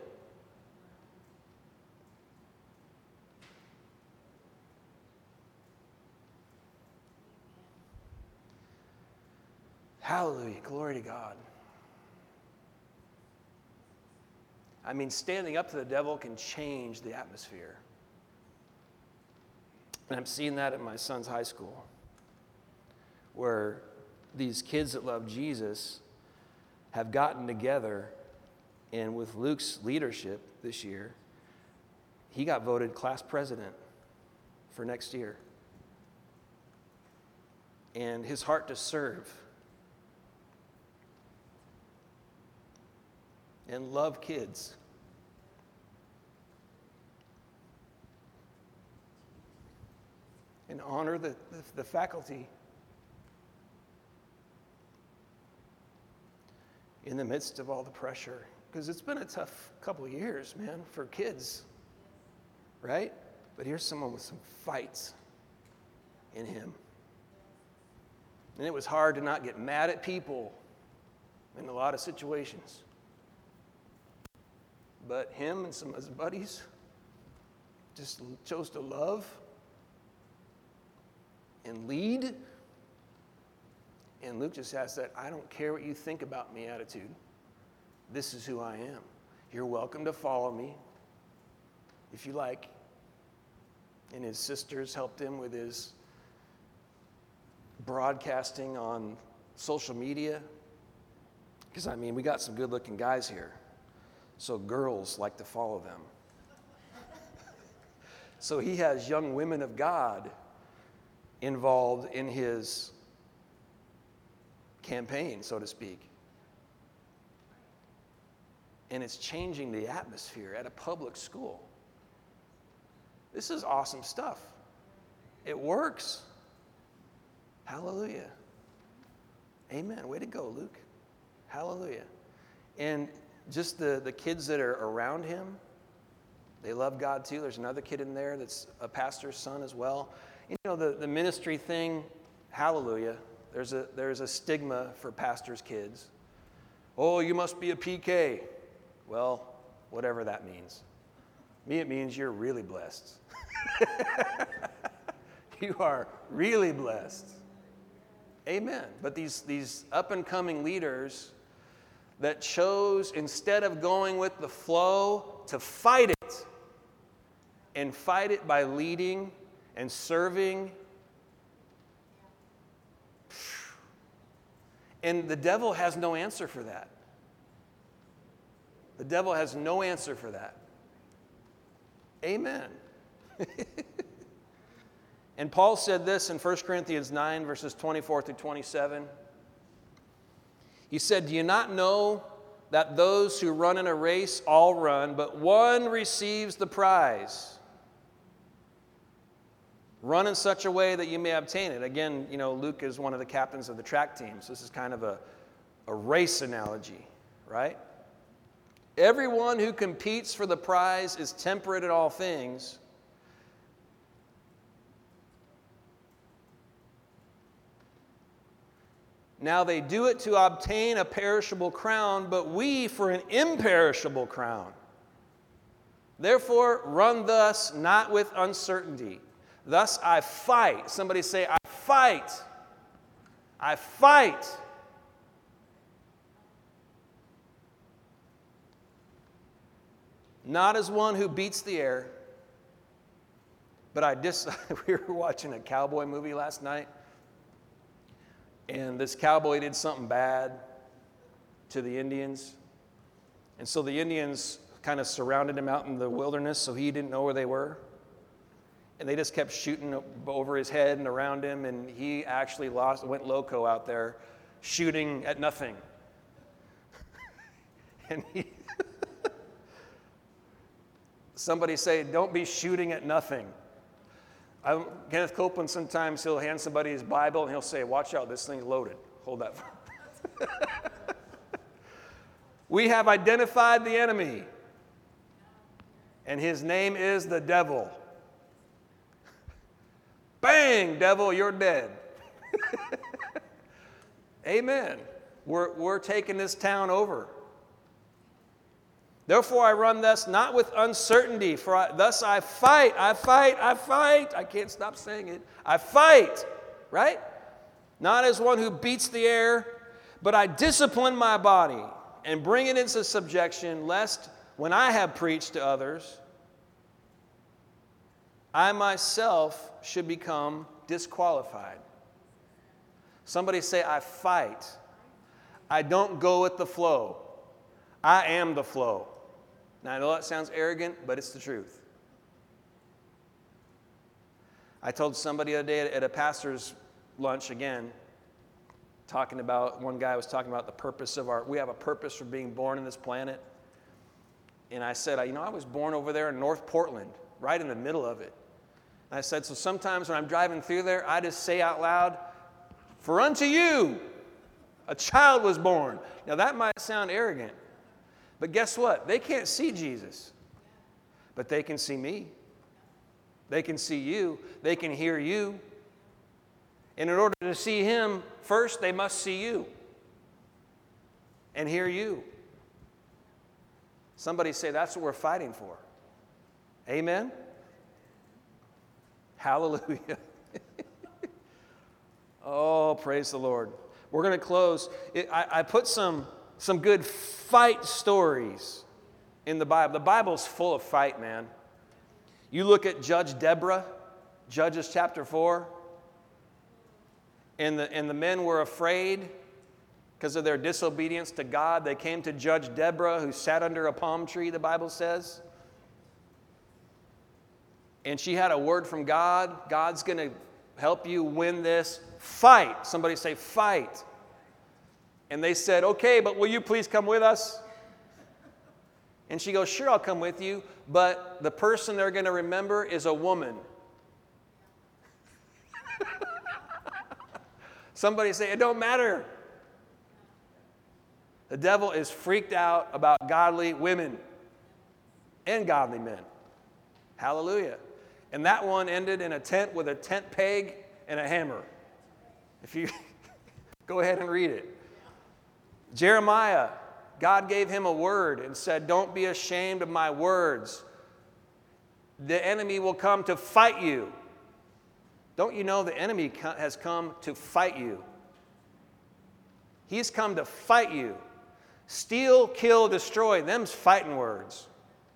Hallelujah. Glory to God. I mean, standing up to the devil can change the atmosphere. And I'm seeing that at my son's high school, where these kids that love Jesus have gotten together, and with Luke's leadership this year, he got voted class president for next year. And his heart to serve and love kids and honor the, the, the faculty in the midst of all the pressure. Because it's been a tough couple of years, man, for kids, right? But here's someone with some fights in him. And it was hard to not get mad at people in a lot of situations. But him and some of his buddies just chose to love and lead. And Luke just has that, I don't care what you think about me attitude. This is who I am. You're welcome to follow me if you like. And his sisters helped him with his broadcasting on social media. Because, I mean, we got some good-looking guys here. So girls like to follow them. So he has young women of God involved in his campaign, so to speak. And it's changing the atmosphere at a public school. This is awesome stuff. It works. Hallelujah. Amen. Way to go, Luke. Hallelujah. And just the, the kids that are around him, they love God too. There's another kid in there that's a pastor's son as well. You know, the, the ministry thing, hallelujah. There's a, there's a stigma for pastors' kids. Oh, you must be a P K. Well, whatever that means. Me, it means you're really blessed. You are really blessed. Amen. But these, these up-and-coming leaders that chose, instead of going with the flow, to fight it, and fight it by leading and serving. And the devil has no answer for that. The devil has no answer for that. Amen. And Paul said this in First Corinthians nine, verses twenty-four through twenty-seven. He said, do you not know that those who run in a race all run, but one receives the prize? Run in such a way that you may obtain it. Again, you know, Luke is one of the captains of the track team, so this is kind of a, a race analogy, right? Everyone who competes for the prize is temperate in all things. Now they do it to obtain a perishable crown, but we for an imperishable crown. Therefore, run thus, not with uncertainty. Thus I fight. Somebody say, I fight. I fight. Not as one who beats the air, but I dis- we were watching a cowboy movie last night. And this cowboy did something bad to the Indians. And so the Indians kind of surrounded him out in the wilderness, so he didn't know where they were. And they just kept shooting over his head and around him, and he actually lost, went loco out there, shooting at nothing. And he somebody say, don't be shooting at nothing. I, Kenneth Copeland, sometimes he'll hand somebody his Bible and he'll say, watch out, this thing's loaded. Hold that. We have identified the enemy, and his name is the devil. Bang, devil, you're dead. Amen. We're, we're taking this town over. Therefore I run thus, not with uncertainty, for I, thus I fight, I fight, I fight. I can't stop saying it. I fight, right? Not as one who beats the air, but I discipline my body and bring it into subjection, lest when I have preached to others, I myself should become disqualified. Somebody say, I fight. I don't go with the flow. I am the flow. Now, I know that sounds arrogant, but it's the truth. I told somebody the other day at a pastor's lunch again, talking about, one guy was talking about the purpose of our, we have a purpose for being born on this planet. And I said, you know, I was born over there in North Portland, right in the middle of it. And I said, so sometimes when I'm driving through there, I just say out loud, for unto you a child was born. Now that might sound arrogant, but guess what? They can't see Jesus, but they can see me. They can see you. They can hear you. And in order to see him, first they must see you and hear you. Somebody say that's what we're fighting for. Amen? Hallelujah. Oh, praise the Lord. We're going to close. It, I, I put some, some good fight stories in the Bible. The Bible's full of fight, man. You look at Judge Deborah, Judges chapter four, and the, and the men were afraid because of their disobedience to God. They came to Judge Deborah, who sat under a palm tree, the Bible says. And she had a word from God. God's going to help you win this fight. Somebody say, fight. And they said, okay, but will you please come with us? And she goes, sure, I'll come with you. But the person they're going to remember is a woman. Somebody say, it don't matter. The devil is freaked out about godly women and godly men. Hallelujah. And that one ended in a tent with a tent peg and a hammer. If you go ahead and read it. Jeremiah, God gave him a word and said, don't be ashamed of my words. The enemy will come to fight you. Don't you know the enemy has come to fight you? He's come to fight you. Steal, kill, destroy. Them's fighting words.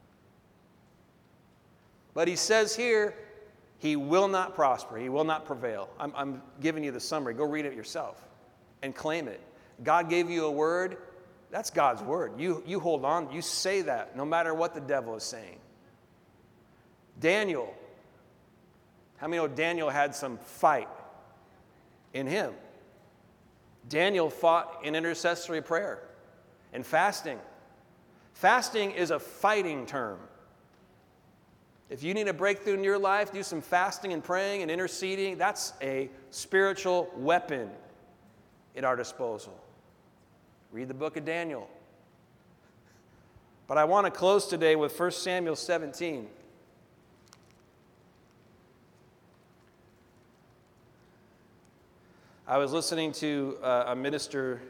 But he says here, he will not prosper. He will not prevail. I'm, I'm giving you the summary. Go read it yourself and claim it. God gave you a word. That's God's word. You, you hold on. You say that no matter what the devil is saying. Daniel. How many know Daniel had some fight in him? Daniel fought in intercessory prayer and fasting. Fasting is a fighting term. If you need a breakthrough in your life, do some fasting and praying and interceding. That's a spiritual weapon at our disposal. Read the book of Daniel. But I want to close today with First Samuel seventeen. I was listening to uh, a minister,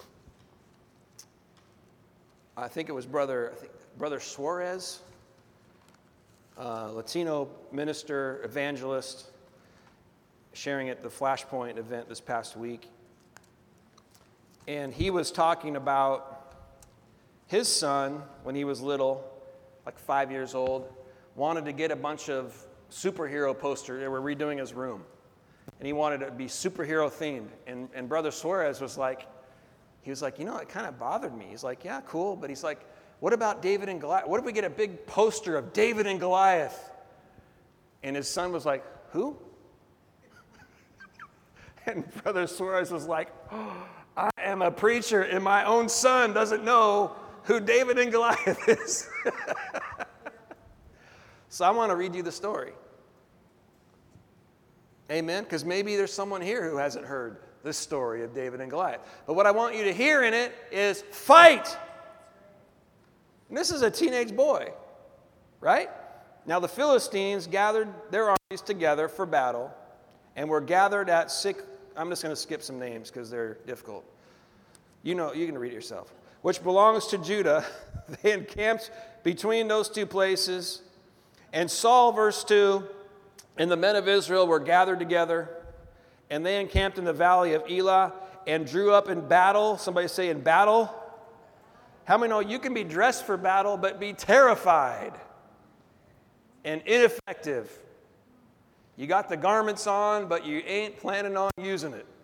I think it was Brother, I think, Brother Suarez, uh, Latino minister, evangelist, sharing at the Flashpoint event this past week. And he was talking about his son, when he was little, like five years old, wanted to get a bunch of superhero posters. They were redoing his room. And he wanted it to be superhero themed. And, and Brother Suarez was like, he was like, you know, it kind of bothered me. He's like, yeah, cool. But he's like, what about David and Goliath? What if we get a big poster of David and Goliath? And his son was like, who? And Brother Suarez was like, oh, I am a preacher and my own son doesn't know who David and Goliath is. So I want to read you the story. Amen? Because maybe there's someone here who hasn't heard this story of David and Goliath. But what I want you to hear in it is fight. And this is a teenage boy, right? Now the Philistines gathered their armies together for battle and were gathered at Sic. I'm just going to skip some names because they're difficult. You know, you can read it yourself. which belongs to Judah. They encamped between those two places. And Saul, verse two, and the men of Israel were gathered together, and they encamped in the valley of Elah and drew up in battle. Somebody say in battle. How many know you can be dressed for battle but be terrified and ineffective? You got the garments on, but you ain't planning on using it.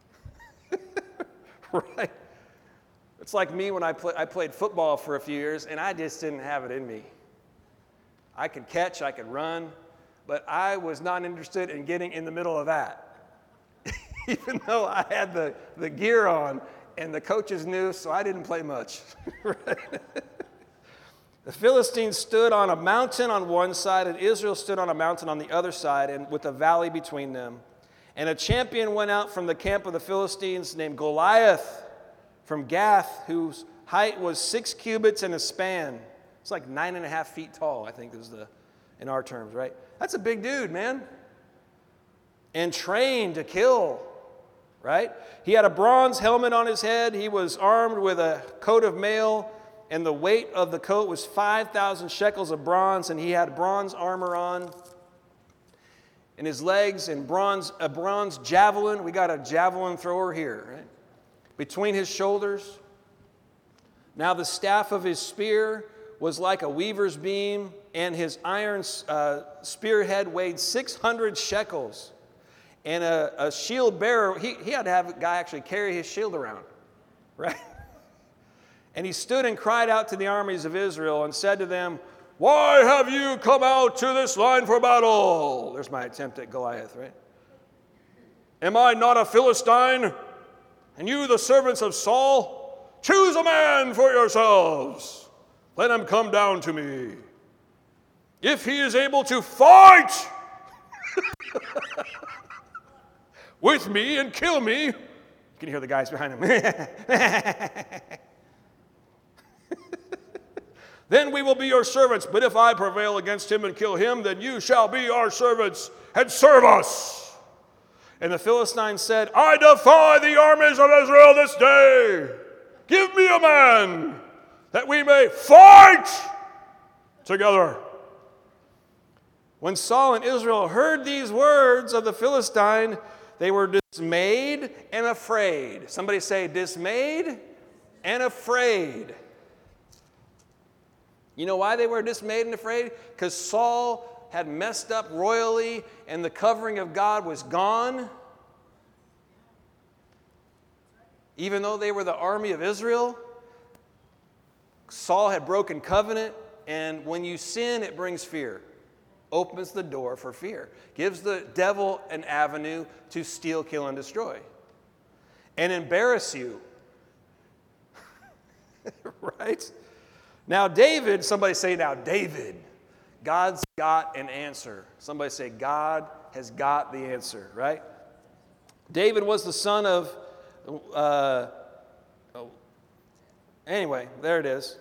Right? It's like me when I, play, I played football for a few years, and I just didn't have it in me. I could catch, I could run, but I was not interested in getting in the middle of that. Even though I had the, the gear on, and the coaches knew, so I didn't play much. Right? The Philistines stood on a mountain on one side, and Israel stood on a mountain on the other side, and with a valley between them. And a champion went out from the camp of the Philistines named Goliath from Gath, whose height was six cubits and a span. It's like nine and a half feet tall, I think is the, in our terms, right? That's a big dude, man. And trained to kill, right? He had a bronze helmet on his head. He was armed with a coat of mail, and the weight of the coat was five thousand shekels of bronze, and he had bronze armor on. In his legs, and bronze, a bronze javelin. We got a javelin thrower here, right? Between his shoulders. Now the staff of his spear was like a weaver's beam, and his iron uh, spearhead weighed six hundred shekels. And a, a shield bearer, he, he had to have a guy actually carry his shield around, right? And he stood and cried out to the armies of Israel and said to them, "Why have you come out to this line for battle?" There's my attempt at Goliath, right? "Am I not a Philistine? And you, the servants of Saul? Choose a man for yourselves. Let him come down to me. If he is able to fight with me and kill me," you can hear the guys behind him, "then we will be your servants. But if I prevail against him and kill him, then you shall be our servants and serve us." And the Philistines said, "I defy the armies of Israel this day. Give me a man that we may fight together." When Saul and Israel heard these words of the Philistine, they were dismayed and afraid. Somebody say, dismayed and afraid. You know why they were dismayed and afraid? Because Saul had messed up royally and the covering of God was gone. Even though they were the army of Israel, Saul had broken covenant, and when you sin, it brings fear. Opens the door for fear. Gives the devil an avenue to steal, kill, and destroy. And embarrass you. Right? Now David, somebody say now David. God's got an answer. Somebody say God has got the answer, right? David was the son of, uh, oh, anyway, there it is.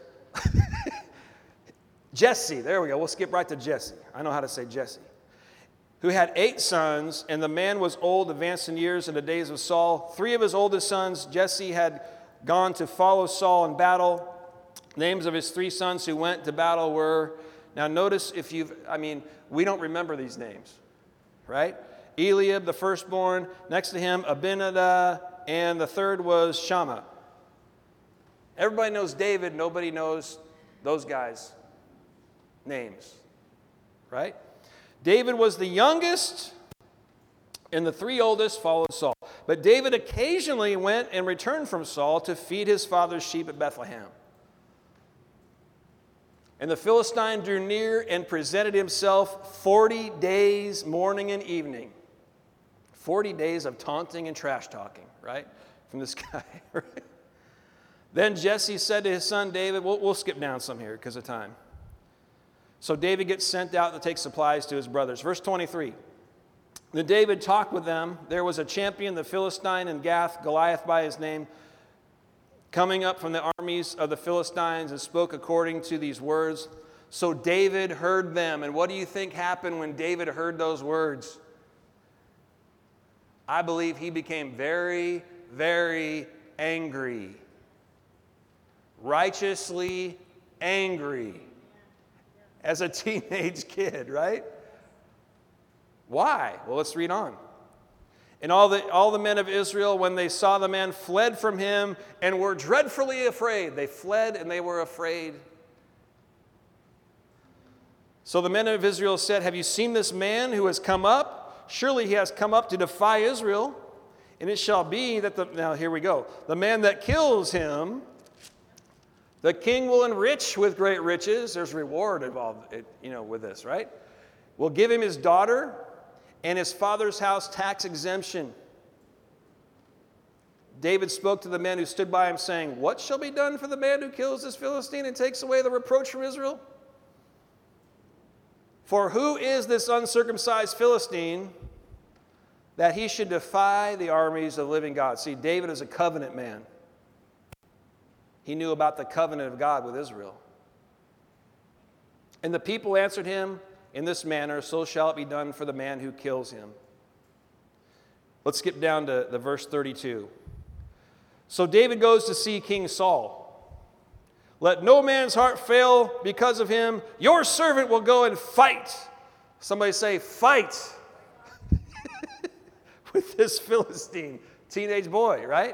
Jesse, there we go. We'll skip right to Jesse. I know how to say Jesse. Who had eight sons, and the man was old, advanced in years in the days of Saul. Three of his oldest sons, Jesse, had gone to follow Saul in battle. Names of his three sons who went to battle were, now notice if you've, I mean, we don't remember these names, right? Eliab, the firstborn, next to him, Abinadab, and the third was Shammah. Everybody knows David, nobody knows those guys' names, right? David was the youngest, and the three oldest followed Saul. But David occasionally went and returned from Saul to feed his father's sheep at Bethlehem. And the Philistine drew near and presented himself forty days, morning and evening. forty days of taunting and trash talking, right? From this guy, right? Then Jesse said to his son David, we'll, we'll skip down some here because of time. So David gets sent out to take supplies to his brothers. Verse twenty-three. Then David talked with them. There was a champion, the Philistine in Gath, Goliath by his name, coming up from the armies of the Philistines and spoke according to these words. So David heard them. And what do you think happened when David heard those words? I believe he became very, very angry. righteously angry as a teenage kid, right? Why? Well, let's read on. And all the, all the men of Israel, when they saw the man, fled from him and were dreadfully afraid. They fled and they were afraid. So the men of Israel said, have you seen this man who has come up? Surely he has come up to defy Israel. And it shall be that the, now here we go, the man that kills him, the king will enrich with great riches. There's reward involved, you know, with this, right? Will give him his daughter and his father's house tax exemption. David spoke to the men who stood by him, saying, what shall be done for the man who kills this Philistine and takes away the reproach from Israel? For who is this uncircumcised Philistine that he should defy the armies of the living God? See, David is a covenant man. He knew about the covenant of God with Israel. And the people answered him, in this manner, so shall it be done for the man who kills him. Let's skip down to the verse thirty-two. So David goes to see King Saul. Let no man's heart fail because of him. Your servant will go and fight. Somebody say, fight. With this Philistine teenage boy, right?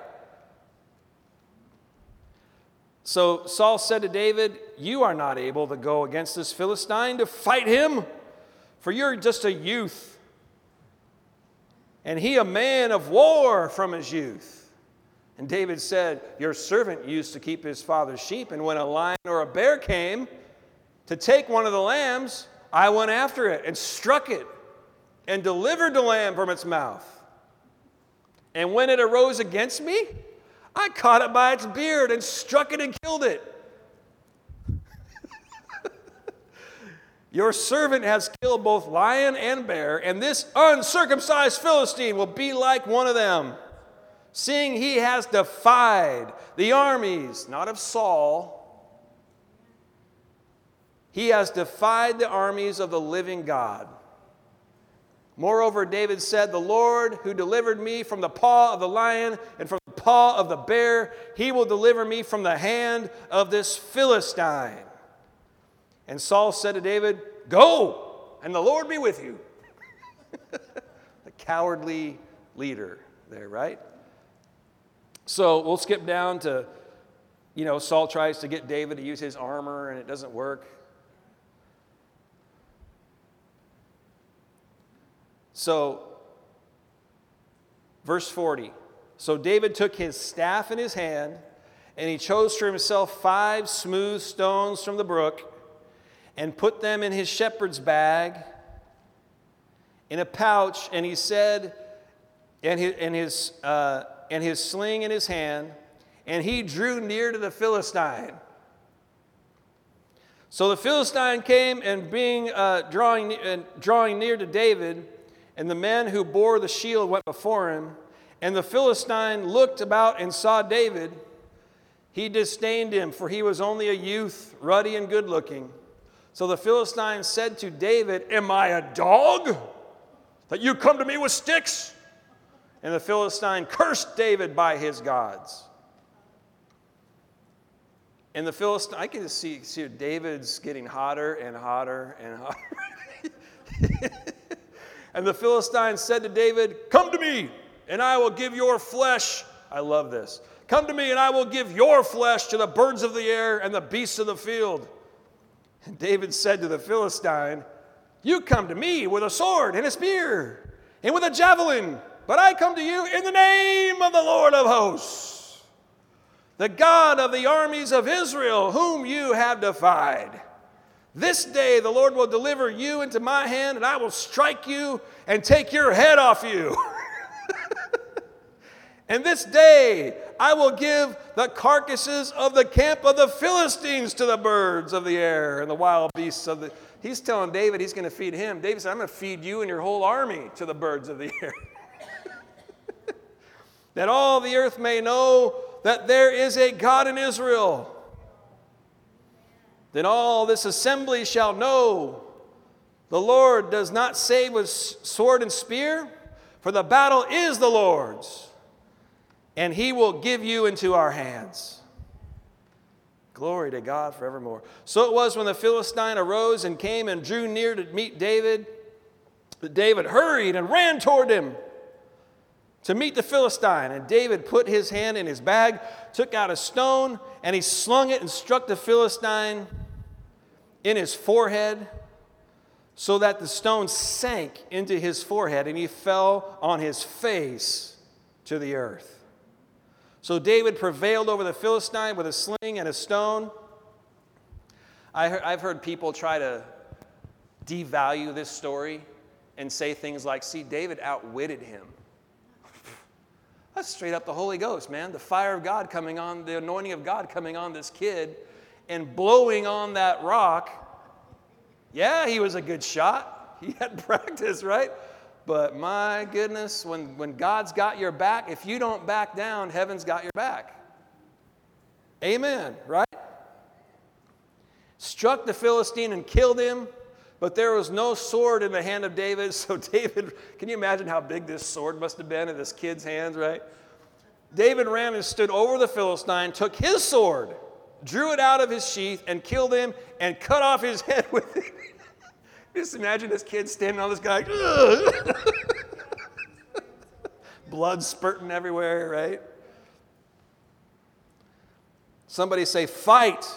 So Saul said to David, you are not able to go against this Philistine to fight him, for you're just a youth, and he a man of war from his youth. And David said, your servant used to keep his father's sheep, and when a lion or a bear came to take one of the lambs, I went after it and struck it and delivered the lamb from its mouth. And when it arose against me, I caught it by its beard and struck it and killed it. Your servant has killed both lion and bear, and this uncircumcised Philistine will be like one of them, seeing he has defied the armies, not of Saul. He has defied the armies of the living God. Moreover, David said, the Lord who delivered me from the paw of the lion and from the paw of the bear, he will deliver me from the hand of this Philistine. And Saul said to David, go, and the Lord be with you. The cowardly leader there, right? So we'll skip down to, you know, Saul tries to get David to use his armor, and it doesn't work. So, verse forty. So David took his staff in his hand, and he chose for himself five smooth stones from the brook, and put them in his shepherd's bag, in a pouch, and he said, and his, and his, uh, and his sling in his hand, and he drew near to the Philistine. So the Philistine came, and being uh, drawing, uh, drawing near to David, and the men who bore the shield went before him, and the Philistine looked about and saw David. He disdained him, for he was only a youth, ruddy and good-looking. So the Philistine said to David, am I a dog, that you come to me with sticks? And the Philistine cursed David by his gods. And the Philistine, I can just see, see David's getting hotter and hotter and hotter. And the Philistine said to David, come to me, and I will give your flesh. I love this. Come to me, and I will give your flesh to the birds of the air and the beasts of the field. And David said to the Philistine, you come to me with a sword and a spear and with a javelin, but I come to you in the name of the Lord of hosts, the God of the armies of Israel, whom you have defied. This day the Lord will deliver you into my hand, and I will strike you and take your head off you. And this day I will give the carcasses of the camp of the Philistines to the birds of the air and the wild beasts of the... He's telling David he's going to feed him. David said, I'm going to feed you and your whole army to the birds of the air. That all the earth may know that there is a God in Israel. Then all this assembly shall know the Lord does not save with sword and spear, for the battle is the Lord's, and he will give you into our hands. Glory to God forevermore. So it was when the Philistine arose and came and drew near to meet David, that David hurried and ran toward him to meet the Philistine. And David put his hand in his bag, took out a stone, and he slung it and struck the Philistine in his forehead, so that the stone sank into his forehead, and he fell on his face to the earth. So David prevailed over the Philistine with a sling and a stone. I heard, I've heard people try to devalue this story and say things like, see, David outwitted him. That's straight up the Holy Ghost, man. The fire of God coming on, the anointing of God coming on this kid and blowing on that rock. Yeah, he was a good shot. He had practice, right? But my goodness, when, when God's got your back, if you don't back down, heaven's got your back. Amen, right? Struck the Philistine and killed him, but there was no sword in the hand of David. So David, can you imagine how big this sword must have been in this kid's hands, right? David ran and stood over the Philistine, took his sword, drew it out of his sheath, and killed him and cut off his head with it. Just imagine this kid standing on this guy. Blood spurting everywhere, right? Somebody say, fight.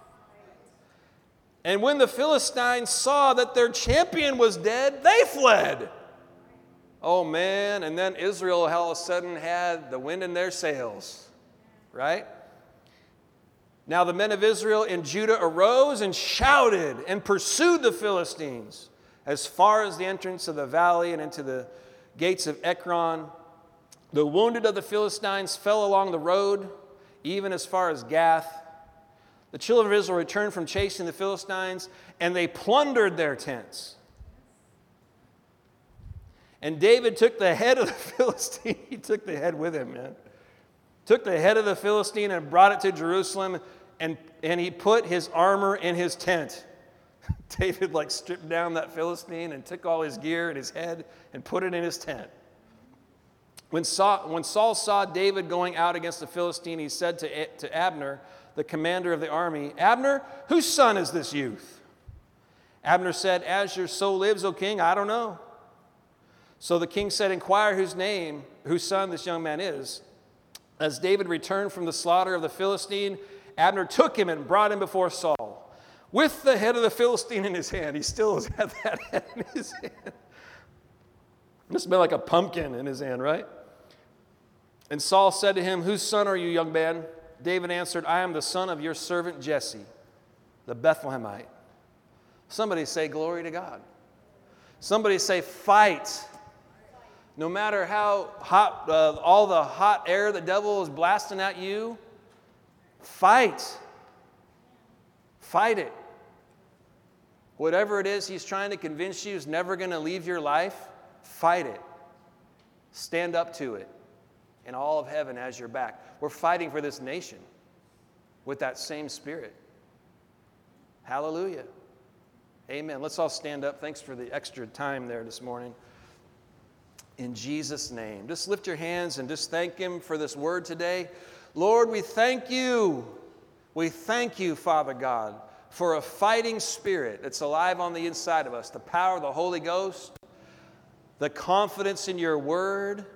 And when the Philistines saw that their champion was dead, they fled. Oh, man. And then Israel all of a sudden had the wind in their sails, right? Now the men of Israel and Judah arose and shouted and pursued the Philistines as far as the entrance of the valley and into the gates of Ekron. The wounded of the Philistines fell along the road, even as far as Gath. The children of Israel returned from chasing the Philistines, and they plundered their tents. And David took the head of the Philistine. He took the head with him, man. Took the head of the Philistine and brought it to Jerusalem, and, and he put his armor in his tent. David like stripped down that Philistine and took all his gear and his head and put it in his tent. When Saul, when Saul saw David going out against the Philistine, he said to, to Abner, the commander of the army, Abner, whose son is this youth? Abner said, as your soul lives, O king, I don't know. So the king said, inquire whose name, whose son this young man is. As David returned from the slaughter of the Philistine, Abner took him and brought him before Saul, with the head of the Philistine in his hand. He still had that head in his hand. It must have been like a pumpkin in his hand, right? And Saul said to him, whose son are you, young man? David answered, I am the son of your servant Jesse, the Bethlehemite. Somebody say, glory to God. Somebody say, fight. No matter how hot, uh, all the hot air the devil is blasting at you, fight. Fight it. Whatever it is he's trying to convince you is never going to leave your life, fight it. Stand up to it. And all of heaven has your back. We're fighting for this nation with that same spirit. Hallelujah. Amen. Let's all stand up. Thanks for the extra time there this morning. In Jesus' name. Just lift your hands and just thank Him for this word today. Lord, we thank you. We thank you, Father God, for a fighting spirit that's alive on the inside of us. The power of the Holy Ghost, the confidence in your word,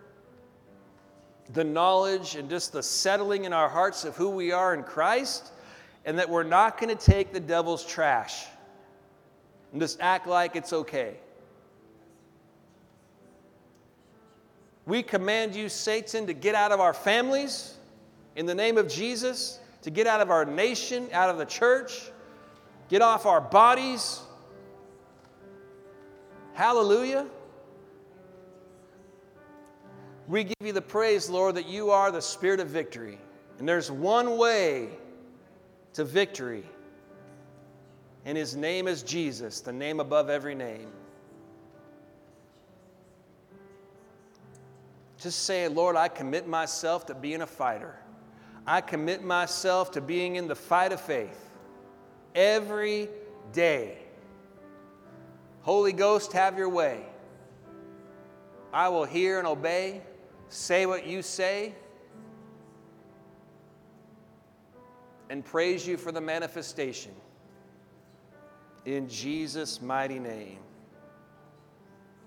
the knowledge and just the settling in our hearts of who we are in Christ, and that we're not going to take the devil's trash and just act like it's okay. We command you, Satan, to get out of our families in the name of Jesus, to get out of our nation, out of the church, get off our bodies. Hallelujah. We give you the praise, Lord, that you are the Spirit of victory. And there's one way to victory. And His name is Jesus, the name above every name. Just say, Lord, I commit myself to being a fighter. I commit myself to being in the fight of faith every day. Holy Ghost, have your way. I will hear and obey. Say what you say. and praise you for the manifestation. In Jesus' mighty name.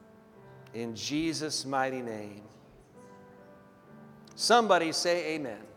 In Jesus' mighty name. Somebody say amen.